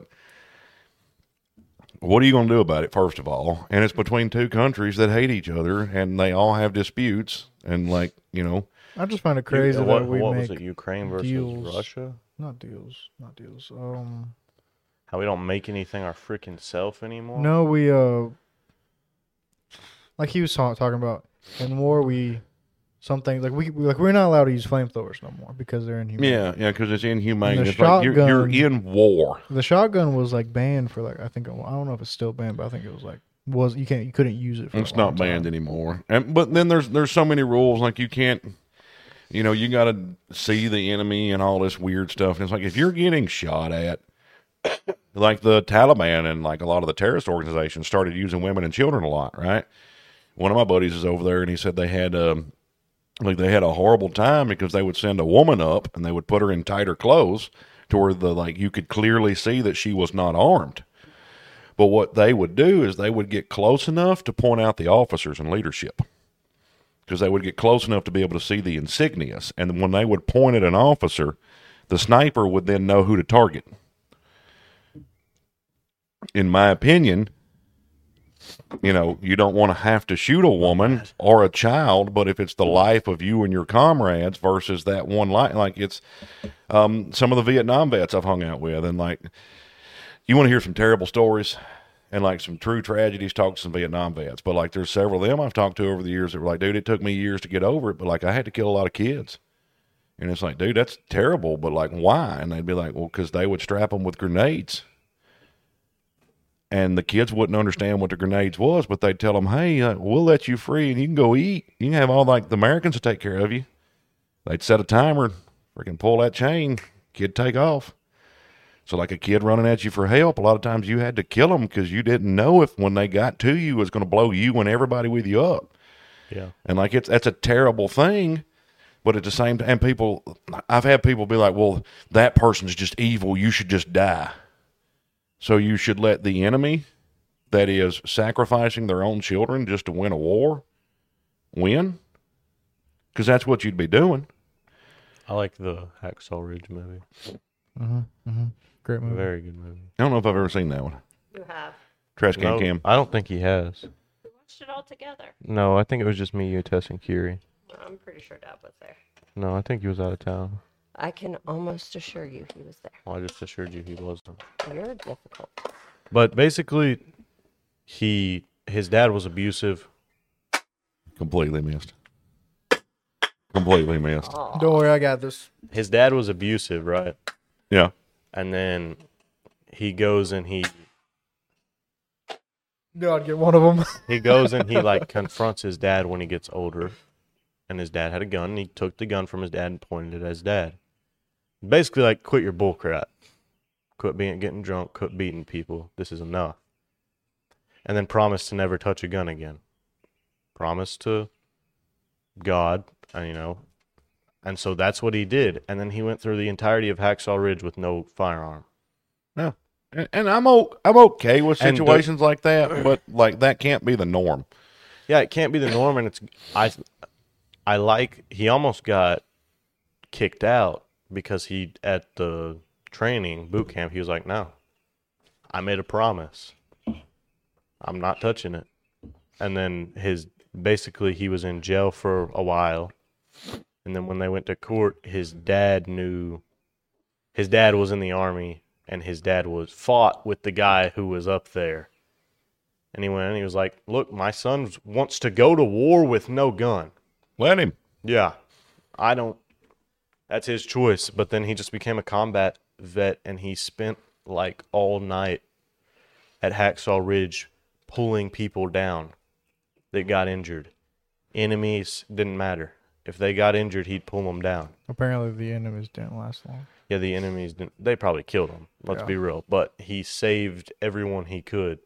what are you going to do about it, first of all? And it's between two countries that hate each other, and they all have disputes. And, like, you know, I just find it crazy what, that we what make was it? Ukraine versus deals. Russia? not deals, not deals. Um, How we don't make anything our freaking self anymore? no, we uh, like he was ta- talking about in war, we some things like we we- like we're not allowed to use flamethrowers no more because they're inhumane. yeah, yeah, because it's inhumane. And the It's like you're, you're shotgun- in war. The shotgun was like banned for like I think I don't know if it's still banned, but I think it was like was you can't you couldn't use it. For It's a long not banned time. anymore. And but then there's there's so many rules. Like you can't, you know, you got to see the enemy and all this weird stuff. And it's like if you're getting shot at, like the Taliban and like a lot of the terrorist organizations started using women and children a lot, right? One of my buddies is over there, and he said they had um, like they had a horrible time because they would send a woman up and they would put her in tighter clothes to where the like you could clearly see that she was not armed. But what they would do is they would get close enough to point out the officers and leadership, because they would get close enough to be able to see the insignias. And when they would point at an officer, the sniper would then know who to target. In my opinion, you know, you don't want to have to shoot a woman or a child, but if it's the life of you and your comrades versus that one life, like it's um, some of the Vietnam vets I've hung out with, and like, you want to hear some terrible stories and like some true tragedies, talk to some Vietnam vets. But like there's several of them I've talked to over the years that were like, dude, it took me years to get over it, but like I had to kill a lot of kids. And it's like, dude, that's terrible, but like why? And they'd be like, well, because they would strap them with grenades. And the kids wouldn't understand what the grenades was, but they'd tell them, hey, uh, we'll let you free and you can go eat. You can have all like the Americans to take care of you. They'd set a timer, freaking pull that chain, kid take off. So like a kid running at you for help, a lot of times you had to kill them because you didn't know if when they got to you it was going to blow you and everybody with you up. Yeah. And like it's that's a terrible thing, but at the same time, people, I've had people be like, well, that person's just evil. You should just die. So you should let the enemy that is sacrificing their own children just to win a war win? Because that's what you'd be doing. I like the Hacksaw Ridge movie. Uh-huh, uh-huh. Great movie. Very good movie. I don't know if I've ever seen that one. You have. Trash can No, Cam. I don't think he has. We watched it all together. No, I think it was just me, you, Tess, and Curie. I'm pretty sure Dad was there. No, I think he was out of town. I can almost assure you he was there. Well, I just assured you he wasn't. You're difficult. But basically, he his dad was abusive. Completely missed. Completely missed. Aw. Don't worry, I got this. His dad was abusive, right? Yeah. And then he goes and he God, get one of them. he goes and he like confronts his dad when he gets older. And his dad had a gun, and he took the gun from his dad and pointed it at his dad. Basically, like, quit your bullcrap. Quit being getting drunk. Quit beating people. This is enough. And then promise to never touch a gun again. Promise to God, and, you know. And so that's what he did. And then he went through the entirety of Hacksaw Ridge with no firearm. Yeah. And, and I'm o- I'm okay with And the- situations like that, but like that can't be the norm. Yeah, it can't be the norm, and it's I I like he almost got kicked out because he at the training boot camp he was like, no, I made a promise, I'm not touching it. And then his basically he was in jail for a while, and then when they went to court, his dad knew his dad was in the army, and his dad was fought with the guy who was up there. And he went and he was like, look, my son wants to go to war with no gun. Let him. Yeah, I don't. That's his choice. But then he just became a combat vet, and he spent like all night at Hacksaw Ridge pulling people down that got injured. Enemies didn't matter. If they got injured, he'd pull them down. Apparently, the enemies didn't last long. Yeah, the enemies didn't. They probably killed him. Let's Yeah. be real. But he saved everyone he could.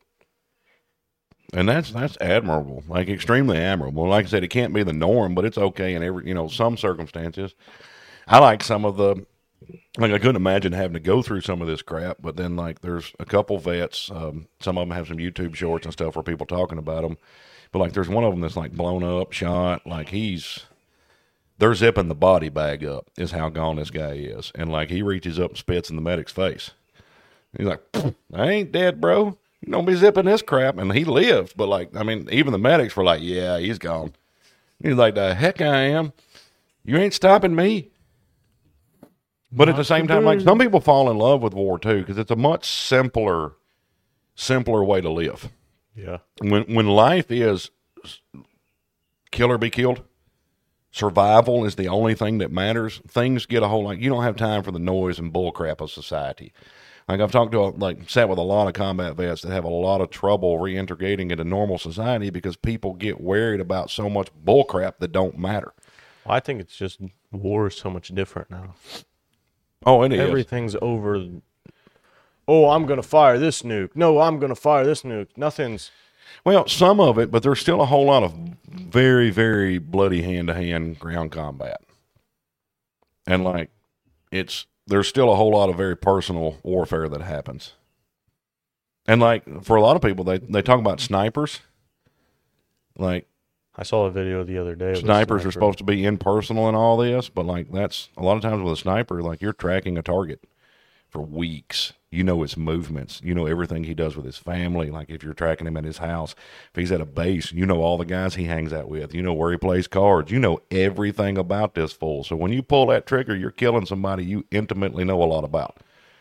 And that's that's admirable, like extremely admirable. Like I said, it can't be the norm, but it's okay in every, you know, some circumstances. I like some of the, like I couldn't imagine having to go through some of this crap, but then like there's a couple vets, um, some of them have some YouTube shorts and stuff where people talking about them, but like there's one of them that's like blown up, shot, like he's, they're zipping the body bag up is how gone this guy is. And like he reaches up and spits in the medic's face. He's like, I ain't dead, bro. You don't be zipping this crap. And he lived. But, like, I mean, even the medics were like, yeah, he's gone. He's like, the heck I am. You ain't stopping me. But at the same time, like, some people fall in love with war, too, because it's a much simpler, simpler way to live. Yeah. When, when life is kill or be killed, survival is the only thing that matters. Things get a whole lot. You don't have time for the noise and bull crap of society. Like I've talked to, a, like sat with a lot of combat vets that have a lot of trouble reintegrating into normal society because people get worried about so much bullcrap that don't matter. Well, I think it's just war is so much different now. Oh, it is. Everything's over. Oh, I'm gonna fire this nuke. No, I'm gonna fire this nuke. Nothing's. Well, some of it, but there's still a whole lot of very, very bloody hand-to-hand ground combat. And, like, it's there's still a whole lot of very personal warfare that happens. And, like, for a lot of people, they, they talk about snipers. Like, I saw a video the other day. Of a snipers sniper. are supposed to be impersonal and all this, but, like, that's a lot of times with a sniper, like, you're tracking a target for weeks. You know his movements. You know everything he does with his family. Like if you're tracking him at his house, if he's at a base, you know all the guys he hangs out with. You know where he plays cards. You know everything about this fool. So when you pull that trigger, you're killing somebody you intimately know a lot about.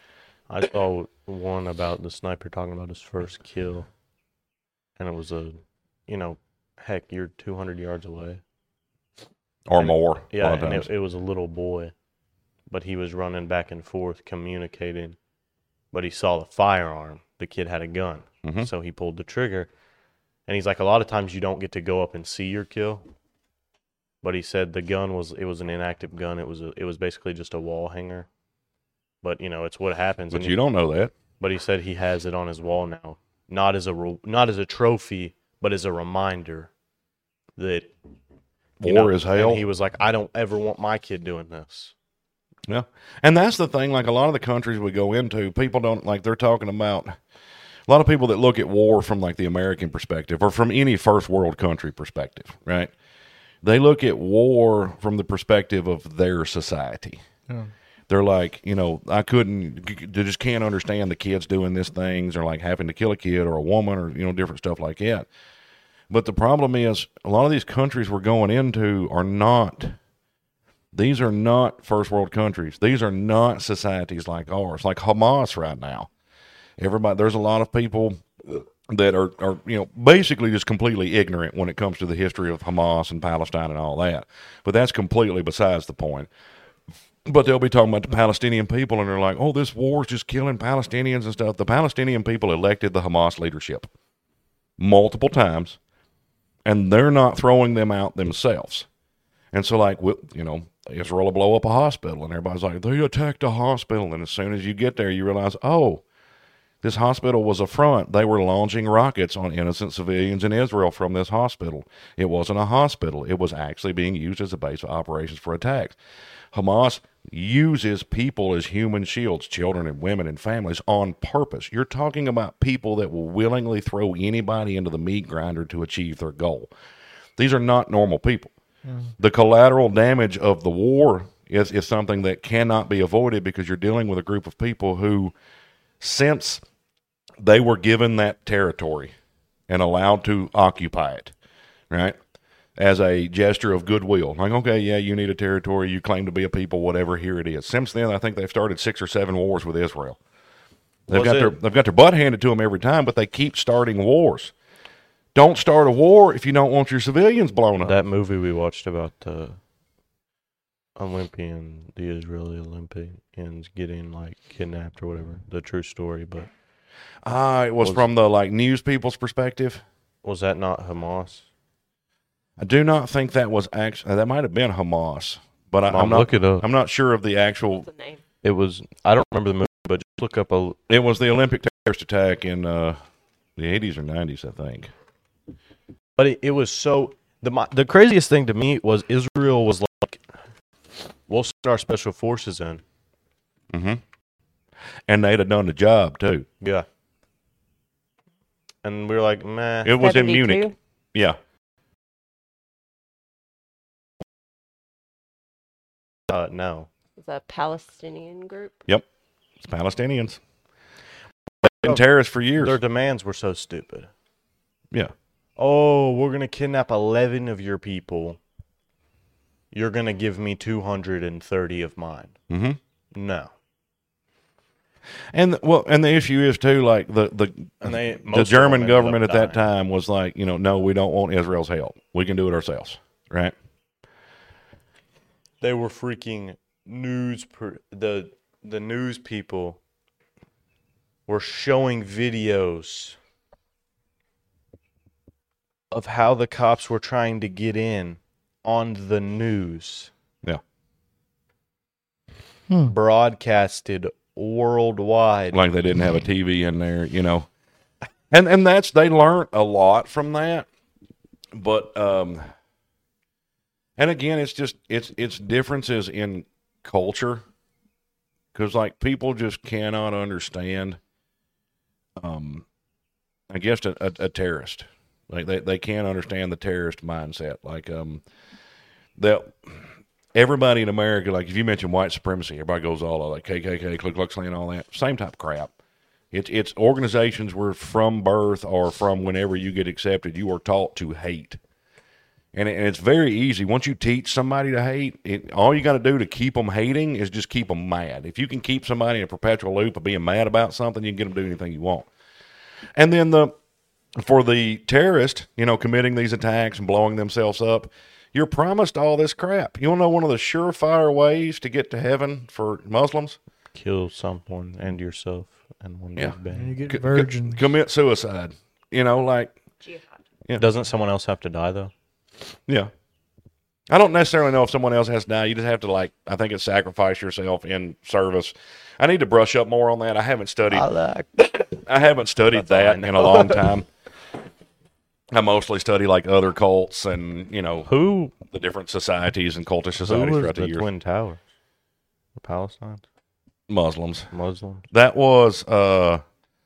I saw one about the sniper talking about his first kill, and it was a, you know, heck, you're two hundred yards away. Or And- more. a Yeah, lot of and times. it, it was a little boy, but he was running back and forth communicating, but he saw the firearm. The kid had a gun, Mhm. so he pulled the trigger, and he's like, a lot of times you don't get to go up and see your kill, but he said the gun was, it was an inactive gun. It was a, it was basically just a wall hanger, but you know, it's what happens. But and you he- don't know that. But he said he has it on his wall now, not as a ro- not as a trophy, but as a reminder that you War know, is hell. And he was like, I don't ever want my kid doing this. Yeah. And that's the thing, like a lot of the countries we go into, people don't, like they're talking about, a lot of people that look at war from like the American perspective or from any first world country perspective, right? They look at war from the perspective of their society. Yeah. They're like, you know, I couldn't, they just can't understand the kids doing these things or like having to kill a kid or a woman or, you know, different stuff like that. But the problem is a lot of these countries we're going into are not, these are not first world countries. These are not societies like ours, like Hamas right now. Everybody, there's a lot of people that are, are, you know, basically just completely ignorant when it comes to the history of Hamas and Palestine and all that. But that's completely besides the point. But they'll be talking about the Palestinian people, and they're like, oh, this war's just killing Palestinians and stuff. The Palestinian people elected the Hamas leadership multiple times, and they're not throwing them out themselves. And so, like, you know, Israel will blow up a hospital, and everybody's like, they attacked a hospital. And as soon as you get there, you realize, oh, this hospital was a front. They were launching rockets on innocent civilians in Israel from this hospital. It wasn't a hospital. It was actually being used as a base of operations for attacks. Hamas uses people as human shields, children and women and families, on purpose. You're talking about people that will willingly throw anybody into the meat grinder to achieve their goal. These are not normal people. Mm. The collateral damage of the war is, is something that cannot be avoided because you're dealing with a group of people who, since they were given that territory and allowed to occupy it, right, as a gesture of goodwill. Like, okay, yeah, you need a territory, you claim to be a people, whatever, here it is. Since then, I think they've started six or seven wars with Israel. They've Was got it- their they've got their butt handed to them every time, but they keep starting wars. Don't start a war if you don't want your civilians blown up. That movie we watched about the Olympian, the Israeli Olympians getting like kidnapped or whatever, the true story, but Ah, it was, was- from the like news people's perspective. was that not Hamas? I do not think that was actually that might have been Hamas, but I, Mom, I'm not. look it up. I'm not sure of the actual. What's the name? It was, I don't remember the movie, but just look up a, It was the Olympic terrorist attack in uh, the eighties or nineties, I think. but it, it was so, the mi- the craziest thing to me was Israel was like, we'll send our special forces in. Mm-hmm. And they'd have done the job too. Yeah. And we were like, meh. It was in Munich. seventy-two? Yeah. Uh, no. It's a Palestinian group. It's Palestinians. They've been terrorists for years. Their demands were so stupid. Yeah. Oh, we're going to kidnap eleven of your people. You're going to give me two hundred thirty of mine. Mm-hmm. No. And the, well, and the issue is too, like the the And they, the most of German them ended up government at that dying. time was like, you know, no, we don't want Israel's help. We can do it ourselves, right? They were freaking news per, the the news people were showing videos of how the cops were trying to get in on the news. Yeah. Hmm. Broadcasted worldwide. Like they didn't have a T V in there, you know. And and that's they learned a lot from that. But um and again, it's just it's it's differences in culture. Cuz like people just cannot understand um I guess a, a, a terrorist. Like they, they can't understand the terrorist mindset. Like um that everybody in America, like if you mention white supremacy, everybody goes all like K K K, Ku Klux Klan, all that. Same type of crap. It's it's organizations where from birth or from whenever you get accepted, you are taught to hate. And, it, and it's very easy. Once you teach somebody to hate, it, all you got to do to keep them hating is just keep them mad. If you can keep somebody in a perpetual loop of being mad about something, you can get them to do anything you want. And then the for the terrorist, you know, committing these attacks and blowing themselves up, you're promised all this crap. You want to know one of the surefire ways to get to heaven for Muslims? Kill someone and yourself and one Yeah. big bang. And you get C- virgins. c- commit suicide. You know, like, yeah. Doesn't someone else have to die though? yeah. I don't necessarily know if someone else has to die. You just have to, like, I think it's sacrifice yourself in service. I need to brush up more on that. I haven't studied. I like. I haven't studied That's all I that know. in a long time. I mostly study like other cults and, you know, Who the different societies and cultish who societies was throughout the the years. Twin Towers? The Palestine Muslims. Muslims. That was uh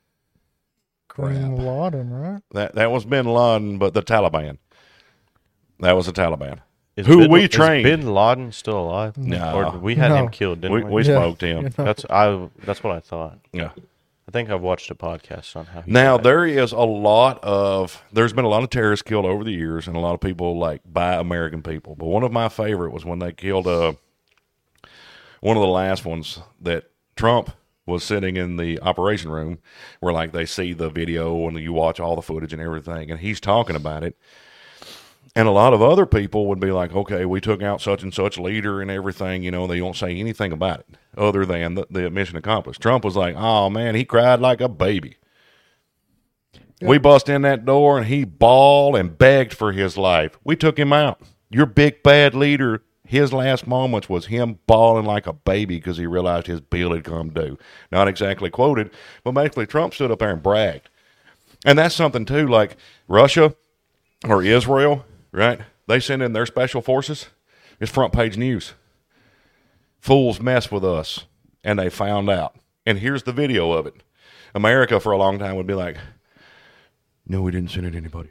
Bin crap. Laden, right? That that was Bin Laden, but the Taliban. That was the Taliban. Is Who Bin, we is trained. Bin Laden still alive? No. Or we had No. him killed, didn't We we? we Yeah. smoked him. You know? That's I. That's what I thought. Yeah. I think I've watched a podcast on how. He Now died. there is a lot of there's been a lot of terrorists killed over the years, and a lot of people like by American people. But one of my favorite was when they killed uh one of the last ones that Trump was sitting in the operation room, where like they see the video and you watch all the footage and everything, and he's talking about it. And a lot of other people would be like, okay, we took out such and such leader and everything, you know, they don't say anything about it other than the, the mission accomplished. Trump was like, oh man, he cried like a baby. We bust in that door and he bawled and begged for his life. We took him out. Your big bad leader, his last moments was him bawling like a baby because he realized his bill had come due. Not exactly quoted, but basically Trump stood up there and bragged. And that's something too, like Russia or Israel, right? They send in their special forces. It's front page news. Fools mess with us, and they found out. And here's the video of it. America for a long time would be like, no, we didn't send it to anybody.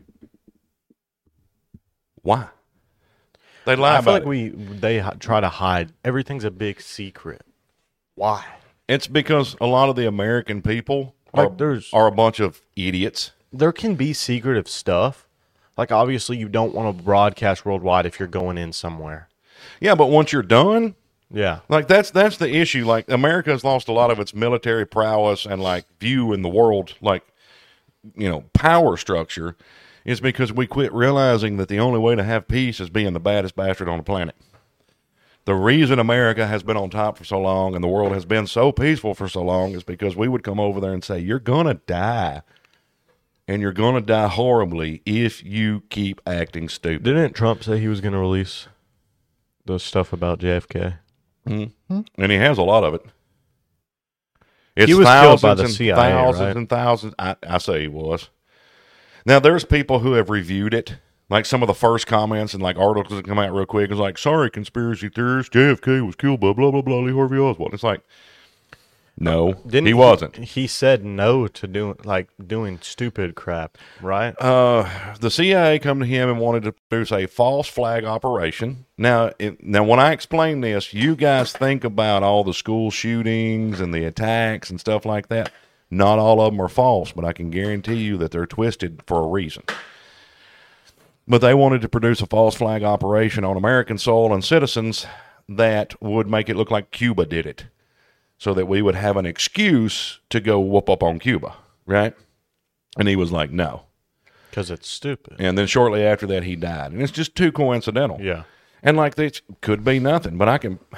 Why? They lie I about feel like it. we they hi- try to hide everything's a big secret. Why? It's because a lot of the American people are, Like, there's- are a bunch of idiots. There can be secretive stuff. Like obviously you don't want to broadcast worldwide if you're going in somewhere. Yeah, but once you're done, Yeah. like that's that's the issue. Like America has lost a lot of its military prowess and like view in the world, like, you know, power structure, is because we quit realizing that the only way to have peace is being the baddest bastard on the planet. The reason America has been on top for so long and the world has been so peaceful for so long is because we would come over there and say, you're gonna die. And you're going to die horribly if you keep acting stupid. Didn't Trump say he was going to release the stuff about J F K? Mm-hmm. And he has a lot of it. It's He was thousands killed by the and C I A, thousands right? and thousands. I, I say he was. Now, there's people who have reviewed it. Like some of the first comments and like articles that come out real quick. It's like, sorry, conspiracy theorists, J F K was killed by blah, blah, blah, Lee Harvey Oswald. It's like, no, Didn't he wasn't. He said no to doing like doing stupid crap, right? Uh, the C I A come to him and wanted to produce a false flag operation. Now, it, now when I explain this, you guys think about all the school shootings and the attacks and stuff like that. Not all of them are false, but I can guarantee you that they're twisted for a reason. But they wanted to produce a false flag operation on American soil and citizens that would make it look like Cuba did it, so that we would have an excuse to go whoop up on Cuba, right? And he was like, no. Because it's stupid. And then shortly after that, he died. And it's just too coincidental. Yeah. And like this could be nothing, but I can,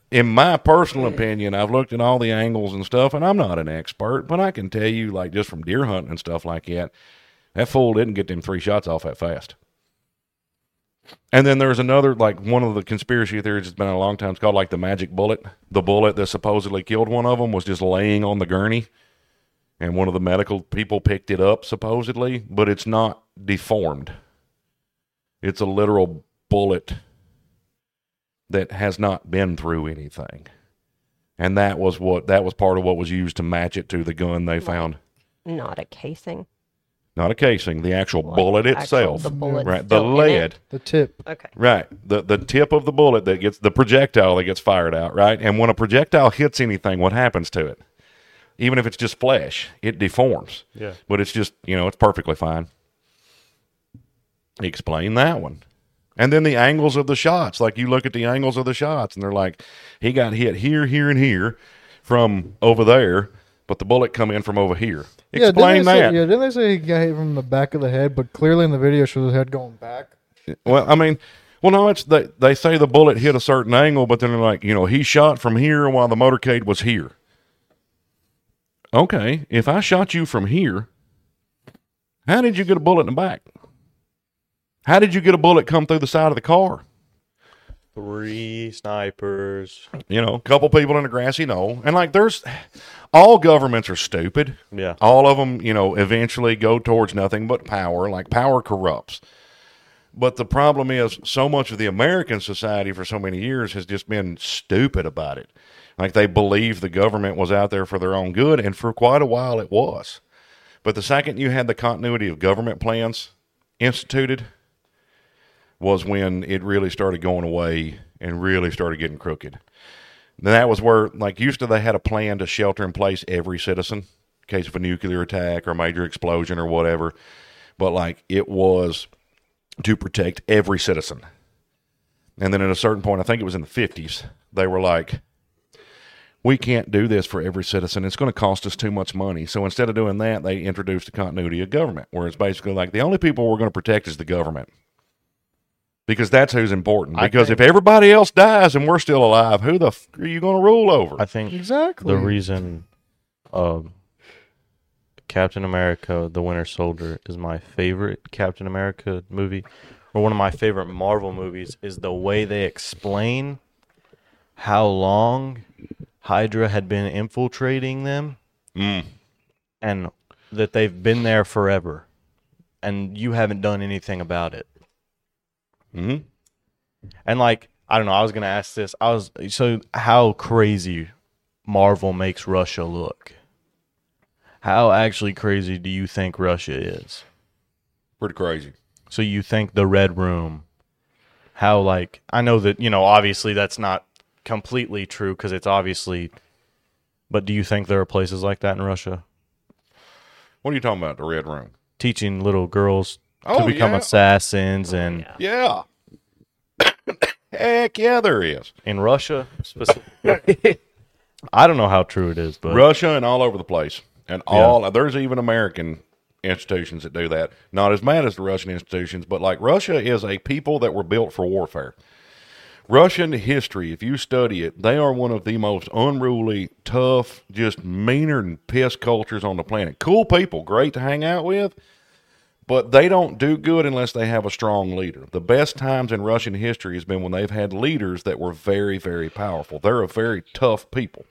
in my personal opinion, I've looked at all the angles and stuff, and I'm not an expert, but I can tell you, like, just from deer hunting and stuff like that, that fool didn't get them three shots off that fast. And then there's another, like, one of the conspiracy theories that's been a long time. It's called, like, the magic bullet. The bullet that supposedly killed one of them was just laying on the gurney, and one of the medical people picked it up, supposedly, but it's not deformed. It's a literal bullet that has not been through anything. And that was what that was part of what was used to match it to the gun they found. Not a casing. Not a casing, the actual Like bullet actual- itself. the bullet's right, the still in lead. it? The tip. Okay. Right. The the tip of the bullet that gets the projectile that gets fired out, right? And when a projectile hits anything, what happens to it? Even if it's just flesh, it deforms. Yeah. But it's just, you know, it's perfectly fine. Explain that one. And then the angles of the shots. Like, you look at the angles of the shots, and they're like, he got hit here, here, and here from over there, but the bullet come in from over here. Yeah, Explain didn't they that. Say, yeah, didn't they say he got hit from the back of the head, but clearly in the video shows his head going back? Well, I mean, well, no, it's they, they say the bullet hit a certain angle, but then they're like, you know, he shot from here while the motorcade was here. Okay, if I shot you from here, how did you get a bullet in the back? How did you get a bullet come through the side of the car? Three snipers. You know, a couple people in a grassy knoll. And, like, there's all governments are stupid. Yeah. All of them, you know, eventually go towards nothing but power. Like, power corrupts. But the problem is, so much of the American society for so many years has just been stupid about it. Like, they believed the government was out there for their own good, and for quite a while it was. But the second you had the continuity of government plans instituted was when it really started going away and really started getting crooked. And that was where, like, used to they had a plan to shelter in place every citizen in case of a nuclear attack or major explosion or whatever. But, like, it was to protect every citizen. And then at a certain point, I think it was in the fifties, they were like, we can't do this for every citizen. It's going to cost us too much money. So instead of doing that, they introduced the continuity of government, where it's basically like the only people we're going to protect is the government. Because that's who's important. I Because think- if everybody else dies and we're still alive, who the f- are you going to rule over? I think Exactly. the reason um, Captain America, The Winter Soldier is my favorite Captain America movie, or one of my favorite Marvel movies, is the way they explain how long Hydra had been infiltrating them Mm. and that they've been there forever and you haven't done anything about it. hmm And, like, I don't know, I was going to ask this. I was so how crazy Marvel makes Russia look. How actually crazy do you think Russia is? Pretty crazy. So you think the Red Room, how, like, I know that, you know, obviously that's not completely true because it's obviously, but do you think there are places like that in Russia? What are you talking about, the Red Room? Teaching little girls Oh, to become yeah. assassins and Yeah. Heck yeah, there is. in Russia specifically. I don't know how true it is, but Russia and all over the place. And all there's even American institutions that do that. Not as bad as the Russian institutions, but like Russia is a people that were built for warfare. Russian history, if you study it, they are one of the most unruly, tough, just meaner than piss cultures on the planet. Cool people, great to hang out with, but they don't do good unless they have a strong leader. The best times in Russian history has been when they've had leaders that were very, very powerful. They're a very tough people.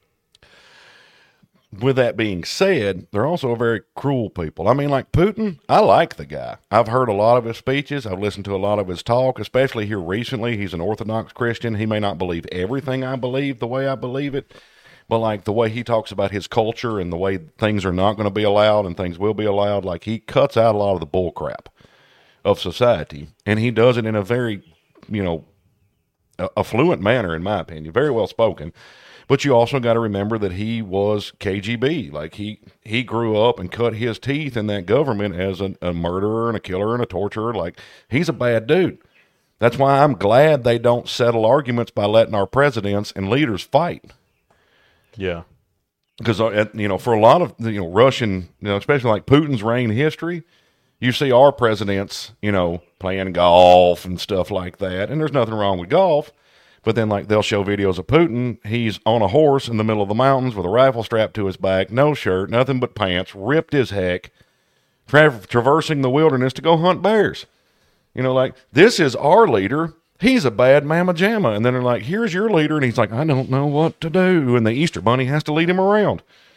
With that being said, they're also a very cruel people. I mean, like Putin, I like the guy. I've heard a lot of his speeches. I've listened to a lot of his talk, especially here recently. He's an Orthodox Christian. He may not believe everything I believe the way I believe it, but like the way he talks about his culture and the way things are not going to be allowed and things will be allowed, like he cuts out a lot of the bull crap of society, and he does it in a very, you know, affluent manner, in my opinion, very well spoken. But you also got to remember that he was K G B. Like he, he grew up and cut his teeth in that government as a, a murderer and a killer and a torturer. Like he's a bad dude. That's why I'm glad they don't settle arguments by letting our presidents and leaders fight. yeah. Because, uh, you know, for a lot of, you know, Russian, you know, especially like Putin's reign history, you see our presidents, you know, playing golf and stuff like that. And there's nothing wrong with golf. But then, like, they'll show videos of Putin. He's on a horse in the middle of the mountains with a rifle strapped to his back, no shirt, nothing but pants, ripped as heck, tra- traversing the wilderness to go hunt bears. You know, like, this is our leader. He's a bad mamma jamma. And then they're like, here's your leader. And he's like, I don't know what to do. And the Easter Bunny has to lead him around.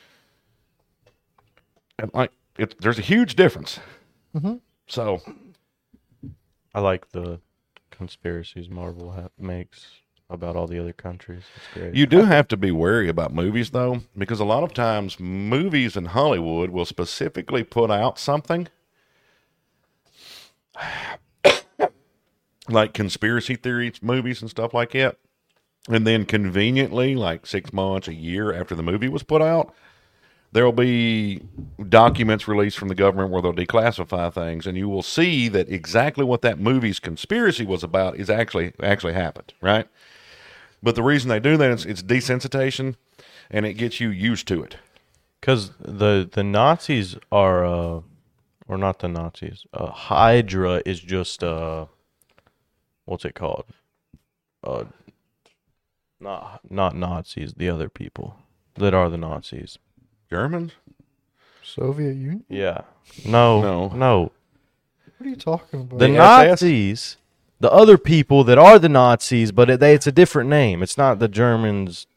And, like, it, there's a huge difference. Mm-hmm. So, I like the conspiracies Marvel ha- makes about all the other countries. It's great. you do have to be wary about movies, though, because a lot of times movies in Hollywood will specifically put out something like conspiracy theories movies and stuff like that. And then conveniently, like six months, a year after the movie was put out, there will be documents released from the government where they'll declassify things, and you will see that exactly what that movie's conspiracy was about is actually actually happened, right? But the reason they do that is it's desensitization, and it gets you used to it. Because the the Nazis are, uh, or not the Nazis. Uh, Hydra is just uh, what's it called? Uh, not not Nazis. The other people that are the Nazis. Germans? Soviet Union? Yeah. No. No. No. What are you talking about? The The S S? Nazis, the other people that are the Nazis, but it, they, it's a different name. It's not the Germans.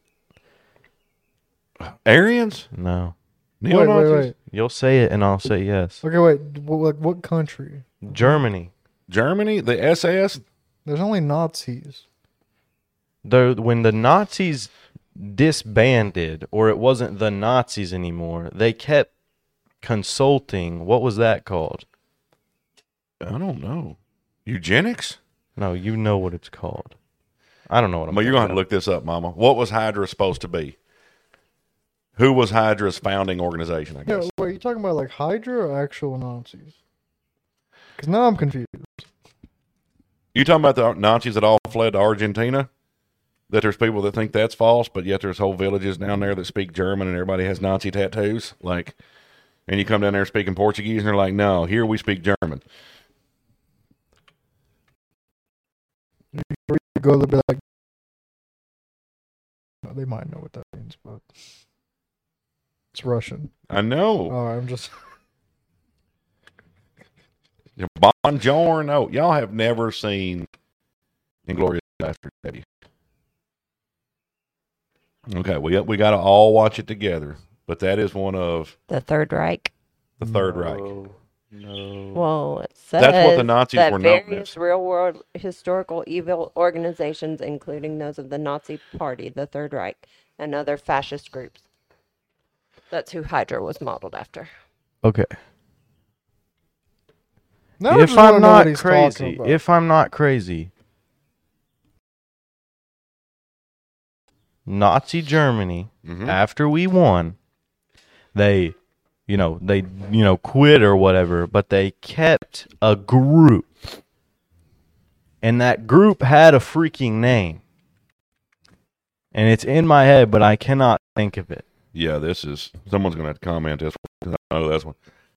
Aryans? No. wait, Neo-Nazis? wait, wait. You'll say it, and I'll say yes. Okay, wait. What, what country? Germany. Germany? The S S? There's only Nazis. The when the Nazis disbanded, or it wasn't the Nazis anymore, they kept consulting. What was that called? I don't know. Eugenics? No, you know what it's called. I don't know what I'm Well, you're going to have to thinking look this up, Mama. What was Hydra supposed to be? Who was Hydra's founding organization, I Yeah, guess? wait, you talking about like Hydra or actual Nazis? Because now I'm confused. You talking about the Nazis that all fled to Argentina? That there's people that think that's false, but yet there's whole villages down there that speak German and everybody has Nazi tattoos? Like, and you come down there speaking Portuguese and they're like, no, here we speak German. You go to be like, oh, they might know what that means, but it's Russian. I know. Oh, I'm just. Bonjour. Y'all have never seen Inglourious Basterds, have you? Okay, we we got to all watch it together. But that is one of The Third Reich. the Third Reich. No. No. Well, it says That's what the Nazis that were known various as. real-world historical evil organizations, including those of the Nazi Party, the Third Reich, and other fascist groups. That's who Hydra was modeled after. Okay. Now I if just wanna I'm know what not he's talking crazy, about. if I'm not crazy, Nazi Germany, Mhm. after we won, they, you know, they, you know, quit or whatever, but they kept a group. And that group had a freaking name. And it's in my head, but I cannot think of it. Yeah, this is someone's going to have to comment this one. I know that's one.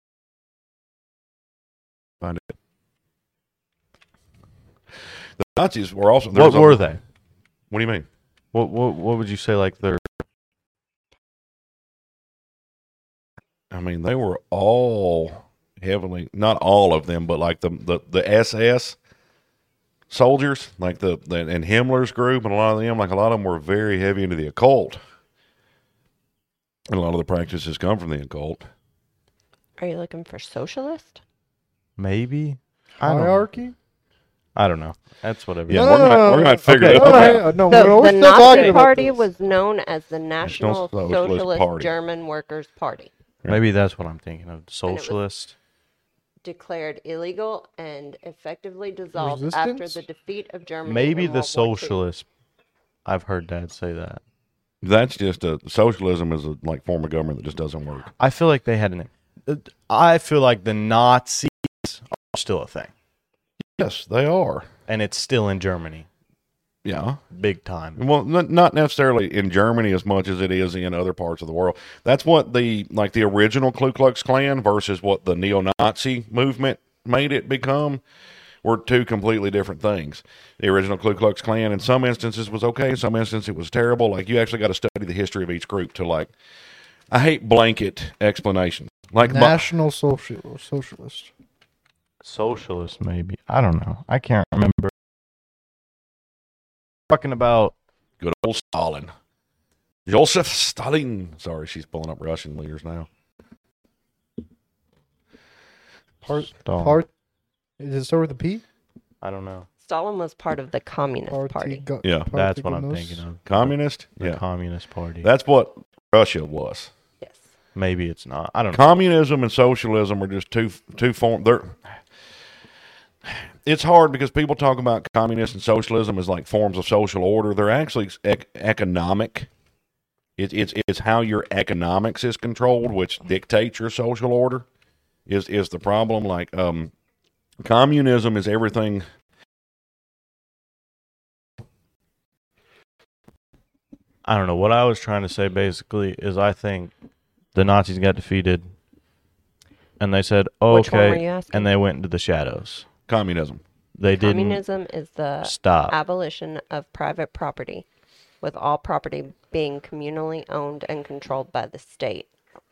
Find it. The Nazis were also. there What was a- were they? What do you mean? What, what what would you say like their I mean, they were all heavily, not all of them, but like the the, the S S soldiers, like the, the and Himmler's group, and a lot of them, like a lot of them were very heavy into the occult, and a lot of the practices come from the occult. Are you looking for socialist? maybe? I don't know. Hierarchy? I don't know. That's whatever. Yeah, No, we're no, gonna no, we're no, gonna figure okay, it No, out. no, no, The, no, we're the still talking Nazi about Party this. was known as the National Socialist Socialist Party. German Workers' Party. Maybe that's what I'm thinking of. was- Socialist. Declared illegal and effectively dissolved after Resistance? the defeat of Germany. Maybe in the World War Two. socialist. I've heard Dad say that. That's just a socialism is a like form of government that just doesn't work. I feel like they had an. uh, I feel like the Nazis are still a thing, Yes, they are. and it's still in Germany, Yeah. big time. Well, not not necessarily in Germany as much as it is in other parts of the world. That's what the like the original Ku Klux Klan versus what the neo-Nazi movement made it become were two completely different things. The original Ku Klux Klan, in some instances, was okay. In some instances, it was terrible. Like, you actually got to study the history of each group to, like, I hate blanket explanations. Like National Social Socialist. Socialist, maybe. I don't know. I can't remember. Talking about good old Stalin. Joseph Stalin. Sorry, she's pulling up Russian leaders now. Part, Stalin. part, does it start with a P? I don't know. Stalin was part of the Communist Party. Go- Yeah. That's what I'm Partiganos. thinking of. Communist? The Yeah. Communist Party. That's what Russia was. Yes. Maybe it's not. I don't know. Communism and socialism are just two two forms. They're it's hard because people talk about communism and socialism as like forms of social order. They're actually ec- economic. It, it's it's how your economics is controlled, which dictates your social order. Is is the problem? Like um, communism is everything. I don't know. What I was trying to say basically is I think the Nazis got defeated and they said, oh, Which one were okay. you asking? And they went into the shadows. Communism. They didn't Communism is the stop. abolition of private property, with all property being communally owned and controlled by the state.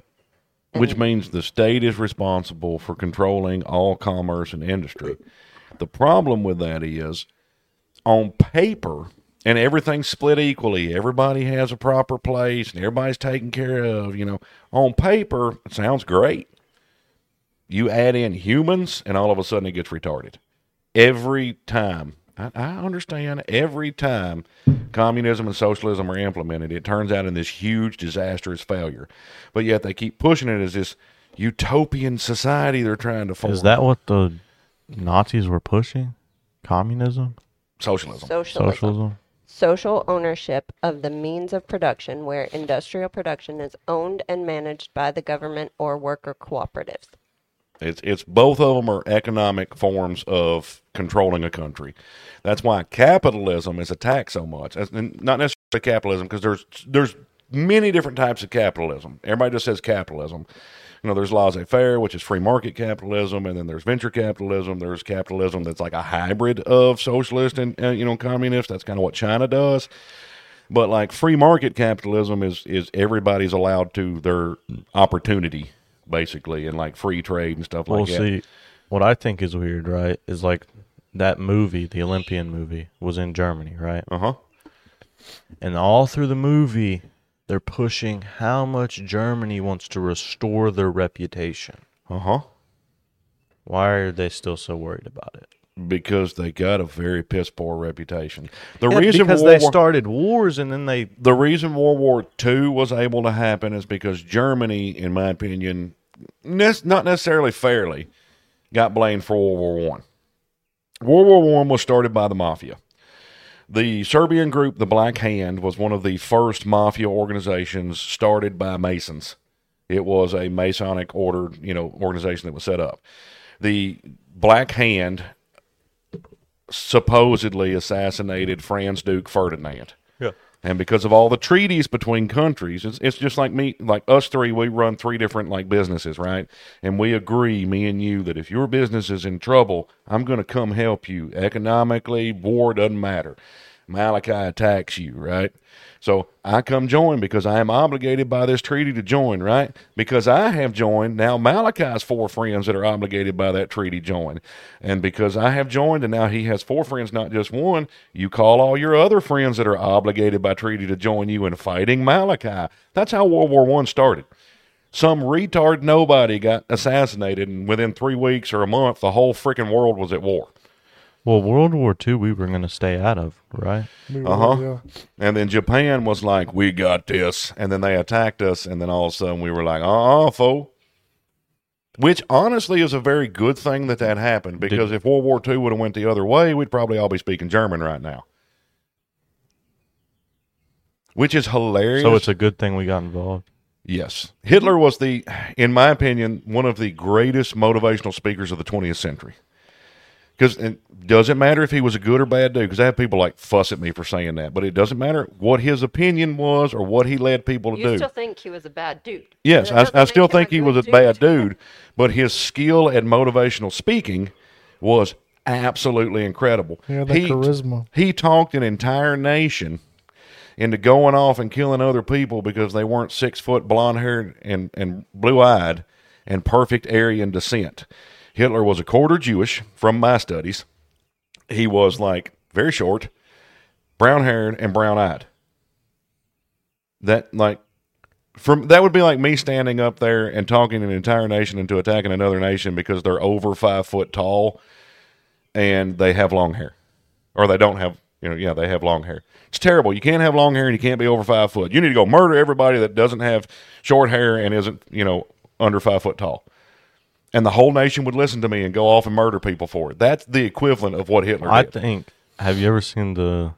Which And- means the state is responsible for controlling all commerce and industry. The problem with that is, on paper, and everything's split equally. Everybody has a proper place, and everybody's taken care of. You know, on paper, it sounds great. You add in humans, and all of a sudden it gets retarded. Every time. I, I understand every time communism and socialism are implemented, it turns out in this huge, disastrous failure. But yet they keep pushing it as this utopian society they're trying to form. Is that what the Nazis were pushing? Communism? socialism? Socialism. Socialism? Social ownership of the means of production, where industrial production is owned and managed by the government or worker cooperatives. It's it's both of them are economic forms of controlling a country. That's why capitalism is attacked so much. As- and not necessarily capitalism, because there's there's many different types of capitalism. Everybody just says capitalism. You know, there's laissez-faire, which is free market capitalism, and then there's venture capitalism. There's capitalism that's like a hybrid of socialist and uh, you know communist. That's kind of what China does. But like free market capitalism is is everybody's allowed to their opportunity, basically, and like free trade and stuff Well, like that. see, what I think is weird, right, is like that movie, the Olympian movie, was in Germany, right? Uh huh. And all through the movie, they're pushing how much Germany wants to restore their reputation. Uh huh. Why are they still so worried about it? Because they got a very piss poor reputation. The Yeah, reason because World they War, started wars and then they the reason World War Two was able to happen is because Germany, in my opinion, ne- not necessarily fairly, got blamed for World War One. World War One was started by the mafia. The Serbian group, the Black Hand, was one of the first mafia organizations started by Masons. It was a Masonic order, you know, organization that was set up. The Black Hand supposedly assassinated Franz Duke Ferdinand. Yeah. And because of all the treaties between countries, it's, it's just like me, like us three, we run three different like businesses, right? And we agree, me and you, that if your business is in trouble, I'm going to come help you. Economically, war doesn't matter. Malachi attacks you, right? So I come join because I am obligated by this treaty to join, right? Because I have joined, now Malachi's four friends that are obligated by that treaty join. And because I have joined and now he has four friends, not just one, you call all your other friends that are obligated by treaty to join you in fighting Malachi. That's how World War One started. Some retard nobody got assassinated, and within three weeks or a month, the whole freaking world was at war. Well, World War Two, we were going to stay out of, right? We Uh-huh. were, yeah. And then Japan was like, we got this. And then they attacked us. And then all of a sudden we were like, uh-uh, fool. Which honestly is a very good thing that that happened. Because if World War Two would have went the other way, we'd probably all be speaking German right now. Which is hilarious. So it's a good thing we got involved. Yes. Hitler was the, in my opinion, one of the greatest motivational speakers of the twentieth century. Because it doesn't matter if he was a good or bad dude, because I have people like fuss at me for saying that, but it doesn't matter what his opinion was or what he led people to You do. still think he was a bad dude. Yes, That I, doesn't I make still him think he good was a dude. bad dude, but his skill at motivational speaking was absolutely incredible. Yeah, that he, charisma. He talked an entire nation into going off and killing other people because they weren't six foot, blonde haired, and, and blue eyed, and perfect Aryan descent. Hitler was a quarter Jewish from my studies. He was like very short, brown haired, and brown eyed. That like from that would be like me standing up there and talking an entire nation into attacking another nation because they're over five foot tall and they have long hair, or they don't have. You know, yeah, they have long hair. It's terrible. You can't have long hair and you can't be over five foot. You need to go murder everybody that doesn't have short hair and isn't, you know, under five foot tall. And the whole nation would listen to me and go off and murder people for it. That's the equivalent of what Hitler I did. think. Have you ever seen the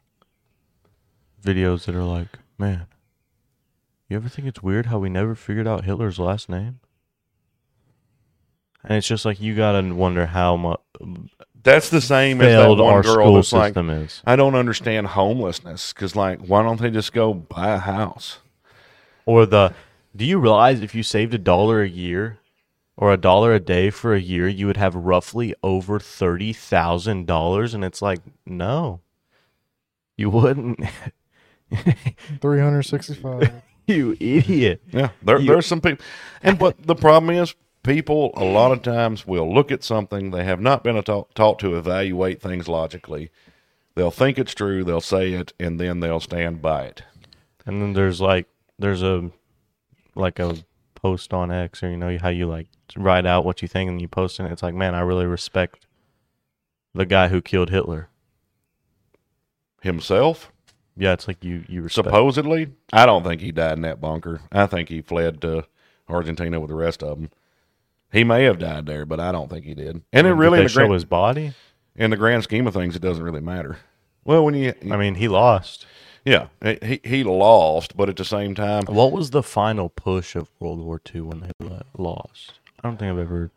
videos that are like, man, you ever think it's weird how we never figured out Hitler's last name? And it's just like you gotta wonder how much That's the same as that failed one our girl school that's like, system is. I don't understand homelessness because, like, why don't they just go buy a house? Or the, do you realize if you saved a dollar a year or a dollar a day for a year, you would have roughly over thirty thousand dollars? And it's like, no, you wouldn't. three hundred sixty-five. You idiot. Yeah, there, You- there's some people. And but the problem is, people a lot of times will look at something, they have not been taught, taught to evaluate things logically. They'll think it's true, they'll say it, and then they'll stand by it. And then there's like, there's a, like a post on X, or you know how you like write out what you think and you post it. It's like, man, I really respect the guy who killed Hitler. Himself, Yeah, it's like you, you respect. supposedly, I don't think he died in that bunker. I think he fled to Argentina with the rest of them. He may have died there, but I don't think he did. And it Did really, they in the, show grand, his body? in the grand scheme of things, it doesn't really matter. Well, when you, I mean, he lost. yeah, he he lost, but at the same time, What was the final push of World War Two when they le- lost? I don't think I've ever.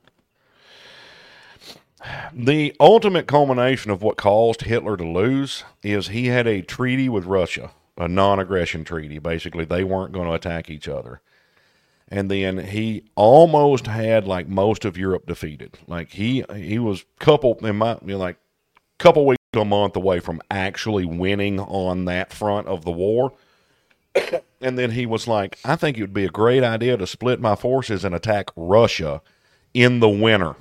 the ultimate culmination of what caused Hitler to lose is he had a treaty with Russia, a non-aggression treaty. Basically, they weren't going to attack each other. And then he almost had like most of Europe defeated. Like he he was couple in my you know, like couple weeks to a month away from actually winning on that front of the war. And then he was like, I think it would be a great idea to split my forces and attack Russia in the winter.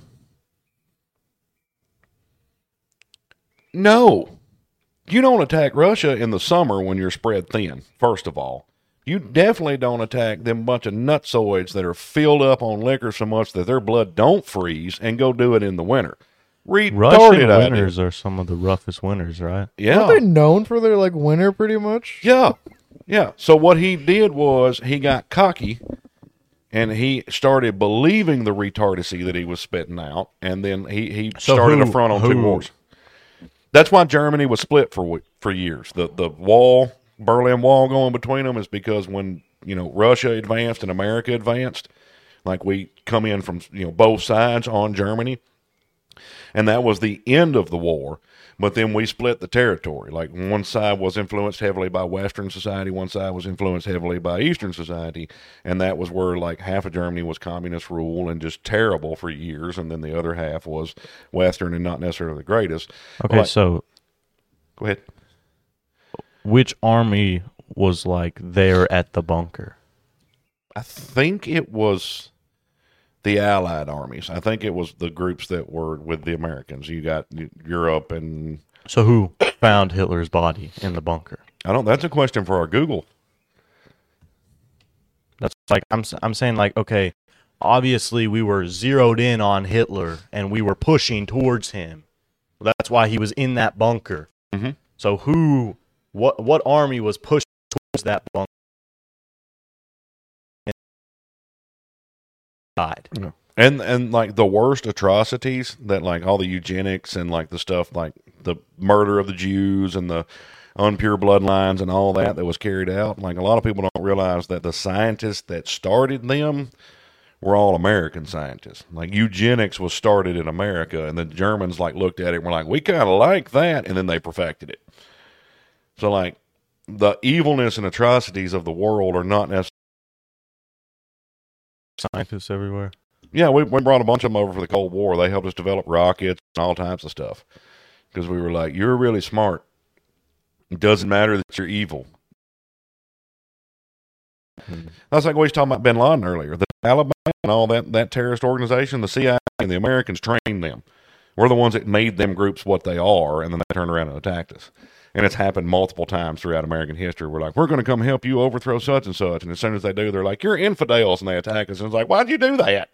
No. You don't attack Russia in the summer when you're spread thin, first of all. You definitely don't attack them bunch of nutsoids that are filled up on liquor so much that their blood don't freeze and go do it in the winter. Retarded Russian idea. winters are some of the roughest winters, right? Yeah. Aren't they known for their like winter pretty much? Yeah. Yeah. So what he did was he got cocky and he started believing the retardancy that he was spitting out, and then he, he So started who- a front on who- two wars. That's why Germany was split for w- for years. The the wall, Berlin Wall going between them is because when, you know, Russia advanced and America advanced, like we come in from, you know, both sides on Germany, and that was the end of the war. But then we split the territory. Like one side was influenced heavily by Western society, one side was influenced heavily by Eastern society, and that was where like half of Germany was communist rule and just terrible for years, and then the other half was Western and not necessarily the greatest. Okay, Like- so Go ahead. which army was like there at the bunker? I think it was the Allied armies. I think it was the groups that were with the Americans. You got Europe, and So who found Hitler's body in the bunker? I don't. That's a question for our Google. That's like I'm s- I'm saying like, okay, obviously we were zeroed in on Hitler and we were pushing towards him. That's why he was in that bunker. Mhm. So who what what army was pushed towards that bunker and died? And and like the worst atrocities that like all the eugenics and like the stuff like the murder of the Jews and the unpure bloodlines and all that that was carried out. Like a lot of people don't realize that the scientists that started them were all American scientists. Like eugenics was started in America, and the Germans like looked at it and were like, we kind of like that, and then they perfected it. So like the evilness and atrocities of the world are not necessarily Scientists everywhere. Yeah, we, we brought a bunch of them over for the Cold War. They helped us develop rockets and all types of stuff. Because we were like, you're really smart. It doesn't matter that you're evil. Hmm. That's like we was talking about Bin Laden earlier. The Taliban and all that, that terrorist organization, the C I A and the Americans trained them. We're the ones that made them groups what they are, and then they turned around and attacked us. And it's happened multiple times throughout American history. We're like, we're going to come help you overthrow such and such. And as soon as they do, they're like, you're infidels, and they attack us. And it's like, why'd you do that?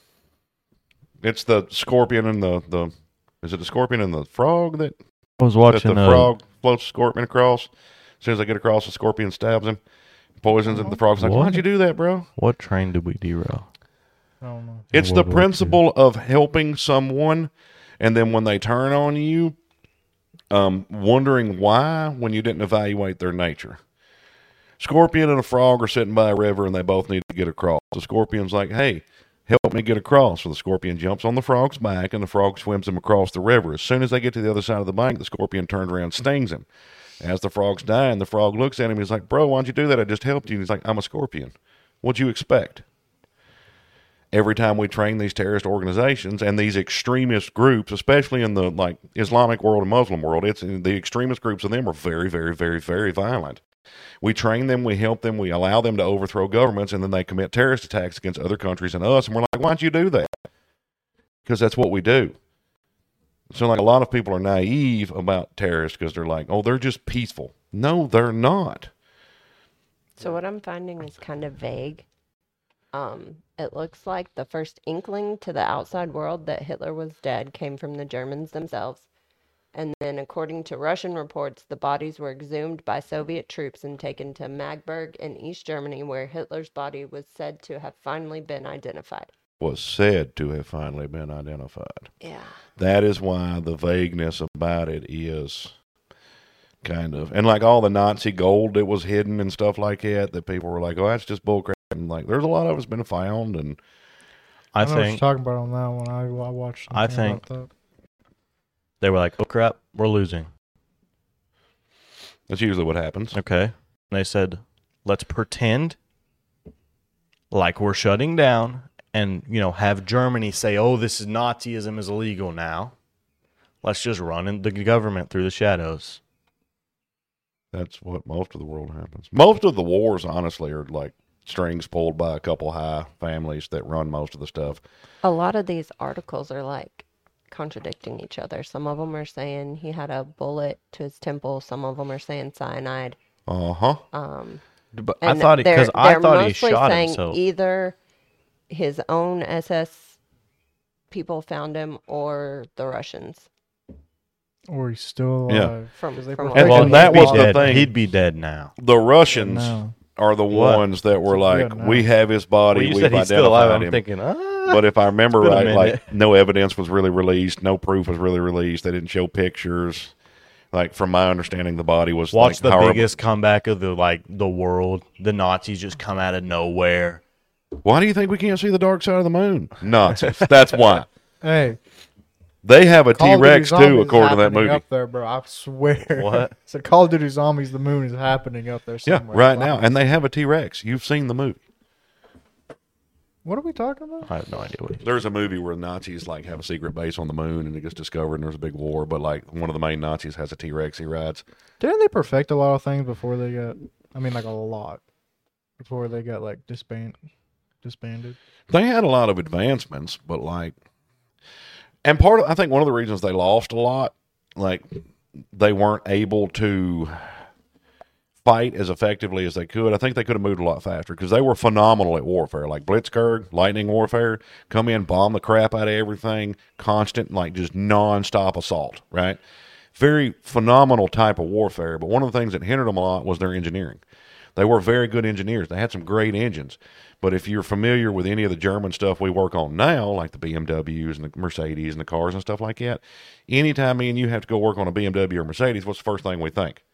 It's the scorpion and the, the is it the scorpion and the frog that, I was that watching the uh, frog floats the scorpion across? As soon as they get across, the scorpion stabs him, poisons him. The frog's like, What? why'd you do that, bro? what train did we derail? I don't know. It's the World War Two. principle of helping someone, and then when they turn on you, um, wondering why when you didn't evaluate their nature. Scorpion and a frog are sitting by a river, and they both need to get across. The scorpion's like, hey, help me get across. So the scorpion jumps on the frog's back, and the frog swims him across the river. As soon as they get to the other side of the bank, the scorpion turns around and stings him. As the frog's dying, the frog looks at him. He's like, bro, why'd you do that? I just helped you. And he's like, I'm a scorpion. What'd you expect? Every time we train these terrorist organizations and these extremist groups, especially in the like Islamic world and Muslim world, it's the extremist groups of them are very, very, very, very violent. We train them, we help them, we allow them to overthrow governments, and then they commit terrorist attacks against other countries and us. And we're like, why'd you do that? Because that's what we do. So like a lot of people are naive about terrorists because they're like, oh, they're just peaceful. No, they're not. So what I'm finding is kind of vague. Um, it looks like the first inkling to the outside world that Hitler was dead came from the Germans themselves. And then, according to Russian reports, the bodies were exhumed by Soviet troops and taken to Magdeburg in East Germany, where Hitler's body was said to have finally been identified. Was said to have finally been identified. Yeah. That is why the vagueness about it is kind of, and like all the Nazi gold that was hidden and stuff like that, that people were like, oh, that's just bullcrap. And like, there's a lot of it's been found, and I I know what you're think talking about on that one. I, I watched. I something think- about that. they were like, oh crap, we're losing. that's usually what happens. Okay. And they said, let's pretend like we're shutting down and, you know, have Germany say, oh, this is Nazism is illegal now. Let's just run in the government through the shadows. That's what most of the world happens. Most of the wars, honestly, are like strings pulled by a couple high families that run most of the stuff. A lot of these articles are like contradicting each other. Some of them are saying he had a bullet to his temple. Some of them are saying cyanide. Uh huh. Um, But I and thought he, they're- because I they're thought he mostly shot saying himself. either his own S S people found him or the Russians. Or he's still Yeah. alive. From, 'Cause they from protect what- him. well, And he'd that be was the dead. thing. He'd be dead now. The Russians No. are the What? ones that were Yeah, like, no. we have his body, Well, you we've said he's identified still alive. I'm him. thinking, ah. But if I remember It's been a right, minute. like no evidence was really released, no proof was really released. They didn't show pictures. Like from my understanding, the body was Watch like the horrible. biggest comeback of the like the world. The Nazis just come out of nowhere. Why do you think we can't see the dark side of the moon? Nazis. That's why. Hey, They have a Call of T Rex Duty too, Zombies is according to that happening movie. Up there, bro. I swear. What? So Call of Duty Zombies, the moon is happening up there Yeah, somewhere. right now, and they have a T Rex. You've seen the movie. What are we talking about? I have no idea what. He, There's a movie where Nazis like have a secret base on the moon, and it gets discovered, and there's a big war. But like one of the main Nazis has a T Rex he rides. Didn't they perfect a lot of things before they got? I mean, like a lot before they got like disband, disbanded. They had a lot of advancements, but like, and part of I think one of the reasons they lost a lot, like they weren't able to fight as effectively as they could. I think they could have moved a lot faster because they were phenomenal at warfare, like Blitzkrieg, lightning warfare. Come in, bomb the crap out of everything, constant, like just nonstop assault. Right, very phenomenal type of warfare. But one of the things that hindered them a lot was their engineering. They were very good engineers. They had some great engines. But if you're familiar with any of the German stuff we work on now, like the B M Ws and the Mercedes and the cars and stuff like that, anytime me and you have to go work on a B M W or Mercedes, what's the first thing we think?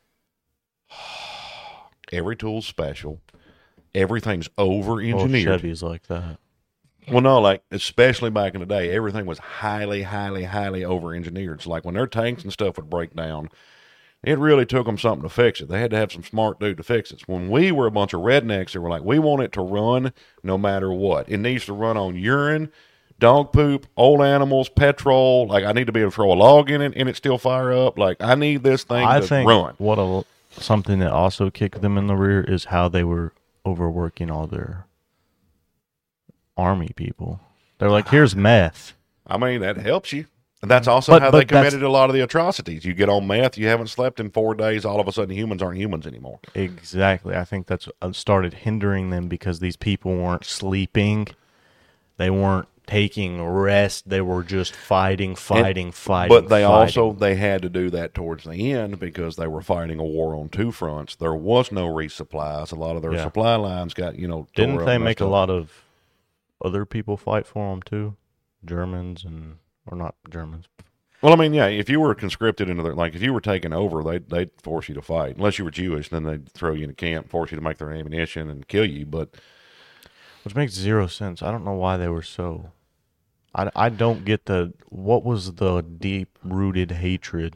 Every tool's special. Everything's oh, over-engineered. Chevy's like that. Well, no, like, especially back in the day, everything was highly, highly, highly over-engineered. So, like, when their tanks and stuff would break down, It really took them something to fix it. They had to have some smart dude to fix it. When we were a bunch of rednecks that were like, we want it to run no matter what. It needs to run on urine, dog poop, old animals, petrol. Like, I need to be able to throw a log in it and it still fire up. Like, I need this thing I to think run. what a, something that also kicked them in the rear is how they were overworking all their army people. They're like, here's meth. I mean, that helps you. And that's also But- how but they committed that's- a lot of the atrocities. You get on meth, you haven't slept in four days, all of a sudden humans aren't humans anymore. Exactly. I think that's uh, started hindering them because these people weren't sleeping. They weren't taking rest. They were just fighting, fighting, fighting. But they fighting. also, they had to do that towards the end because they were fighting a war on two fronts. There was no resupplies. A lot of their Yeah. supply lines got, you know, tore Didn't up they and make a messed up. lot of other people fight for them too? Germans and or not Germans. Well, I mean, yeah, if you were conscripted into their, like, if you were taken over, they'd, they'd force you to fight. Unless you were Jewish, then they'd throw you in a camp, force you to make their ammunition and kill you. But Which makes zero sense. I don't know why they were so. I, I don't get the. What was the deep rooted hatred?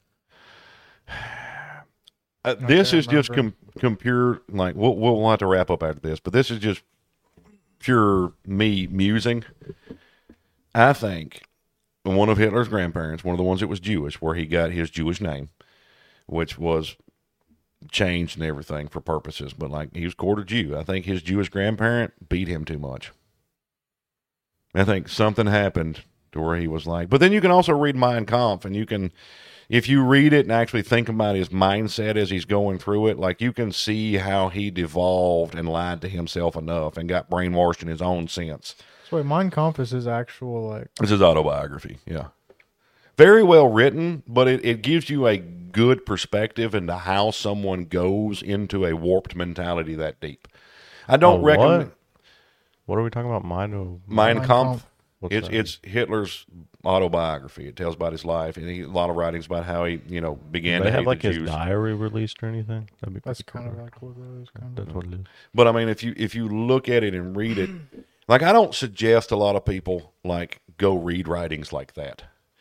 uh, this can't is just com, remember. com pure, like, we'll, we'll have to wrap up after this, but this is just pure me musing. I think one of Hitler's grandparents, one of the ones that was Jewish, where he got his Jewish name, which was changed and everything for purposes, but like he was quarter Jew. I think his Jewish grandparent beat him too much. I think something happened to where he was like, but then you can also read Mein Kampf, and you can, if you read it and actually think about his mindset as he's going through it, like you can see how he devolved and lied to himself enough and got brainwashed in his own sense. So wait, Mein Kampf is his actual like. This is autobiography, yeah. Very well written, but it, it gives you a good perspective into how someone goes into a warped mentality that deep. I don't A recommend what? What are we talking about? Mine. Mein Mein Kampf. Kampf. What's It's that? it's Hitler's autobiography. It tells about his life, and he, a lot of writings about how he, you know, began Do they to have hate like the his Jews. diary released or anything? That'd be That's pretty kind cool. of like what it is. Kind That's of. what it is. But I mean, if you if you look at it and read it, like I don't suggest a lot of people like go read writings like that,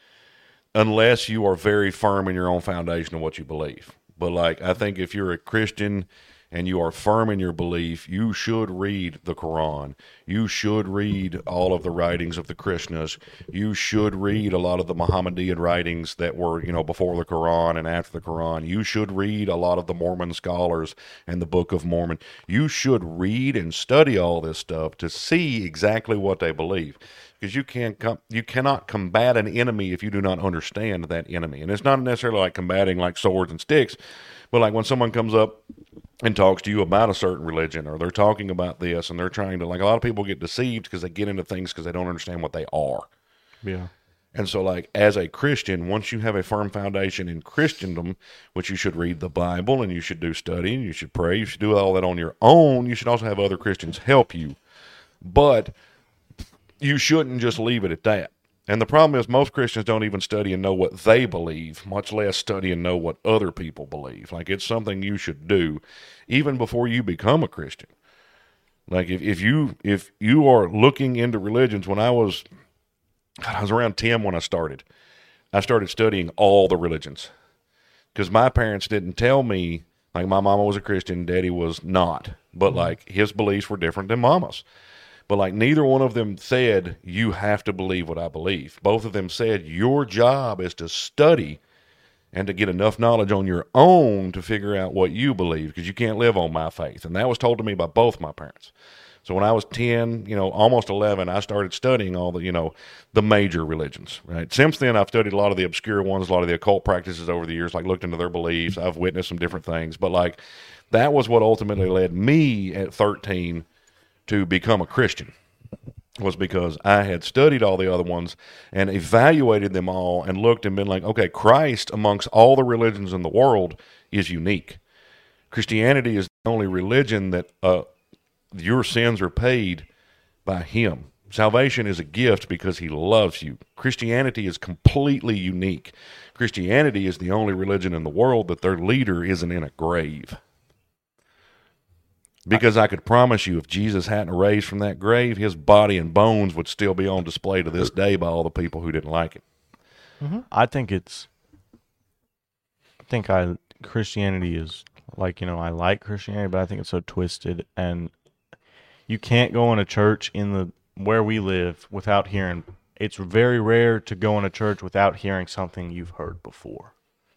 unless you are very firm in your own foundation of what you believe. But like I think if you're a Christian and you are firm in your belief, you should read the Quran. You should read all of the writings of the Krishnas. You should read a lot of the Mohammedan writings that were, you know, before the Quran and after the Quran. You should read a lot of the Mormon scholars and the Book of Mormon. You should read and study all this stuff to see exactly what they believe. Because you can't com- you cannot combat an enemy if you do not understand that enemy. And it's not necessarily like combating like swords and sticks, but like when someone comes up and talks to you about a certain religion, or they're talking about this, and they're trying to, like, a lot of people get deceived because they get into things because they don't understand what they are. Yeah. And so, like, as a Christian, once you have a firm foundation in Christendom, which you should read the Bible, and you should do studying, you should pray, you should do all that on your own, you should also have other Christians help you. But you shouldn't just leave it at that. And the problem is most Christians don't even study and know what they believe, much less study and know what other people believe. Like, it's something you should do even before you become a Christian. Like, if, if you if you are looking into religions, when I was, God, I was around ten when I started, I started studying all the religions. Because my parents didn't tell me, like, my mama was a Christian, daddy was not. But, like, his beliefs were different than mama's. But, like, neither one of them said, you have to believe what I believe. Both of them said, your job is to study and to get enough knowledge on your own to figure out what you believe, because you can't live on my faith. And that was told to me by both my parents. So when I was ten, you know, almost eleven, I started studying all the, you know, the major religions, right? Since then, I've studied a lot of the obscure ones, a lot of the occult practices over the years, like looked into their beliefs. I've witnessed some different things. But, like, that was what ultimately led me at thirteen to become a Christian, was because I had studied all the other ones and evaluated them all and looked and been like, okay, Christ amongst all the religions in the world is unique. Christianity is the only religion that uh, your sins are paid by him. Salvation is a gift because he loves you. Christianity is completely unique. Christianity is the only religion in the world that their leader isn't in a grave. Because I could promise you, if Jesus hadn't raised from that grave, his body and bones would still be on display to this day by all the people who didn't like it. I think it's think I Christianity is like, you know, I like Christianity, but I think it's so twisted, and you can't go in a church in the where we live without hearing. It's very rare to go in a church without hearing something you've heard before.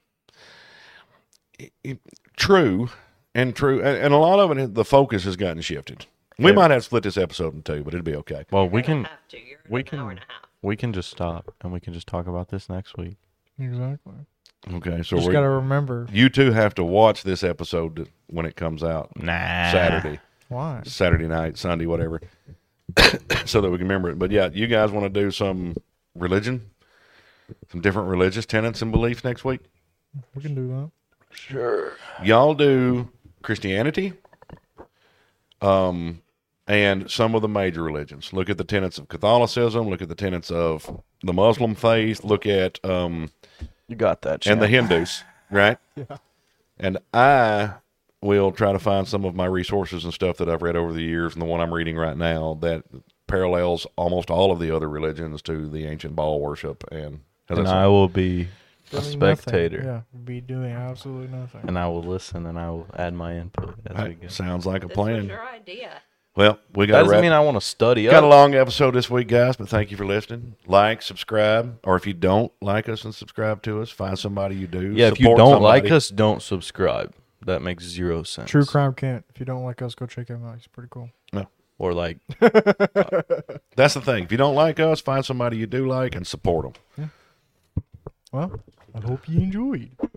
True, and true, and, and a lot of it, the focus has gotten shifted. We Yeah. might have to split this episode in two, but it'll be okay. Well, we You're gonna can have to. You're we an can- hour and a half. we can just stop and we can just talk about this next week. Exactly. Okay, so Just we, gotta remember you two have to watch this episode to- when it comes out Nah. Saturday, why. Saturday night, Sunday, whatever, so that we can remember it. But yeah, you guys want to do some religion, some different religious tenets and beliefs next week? We can do that. Sure. Y'all do Christianity, um, and some of the major religions. Look at the tenets of Catholicism. Look at the tenets of the Muslim faith. Look at um, You got that, and the champ. Hindus, right? Yeah. And I will try to find some of my resources and stuff that I've read over the years, and the one I'm reading right now that parallels almost all of the other religions to the ancient Baal worship. And how's that And sound? I will be a Doing spectator. Nothing. Yeah, be doing absolutely nothing. And I will listen and I will add my input as we Right, go. sounds like a This was plan. your idea. Well, we That got to doesn't wrap. mean I want to study Got a up. long episode this week, guys, but thank you for listening. Like, subscribe, or if you don't like us and subscribe to us, find somebody you do. Yeah, if you Support don't like somebody. us, don't subscribe. That makes zero sense. True Crime Kent. If you don't like us, go check him out. He's pretty cool. Or like, That's the thing. If you don't like us, find somebody you do like and support them. Well, I hope you enjoyed.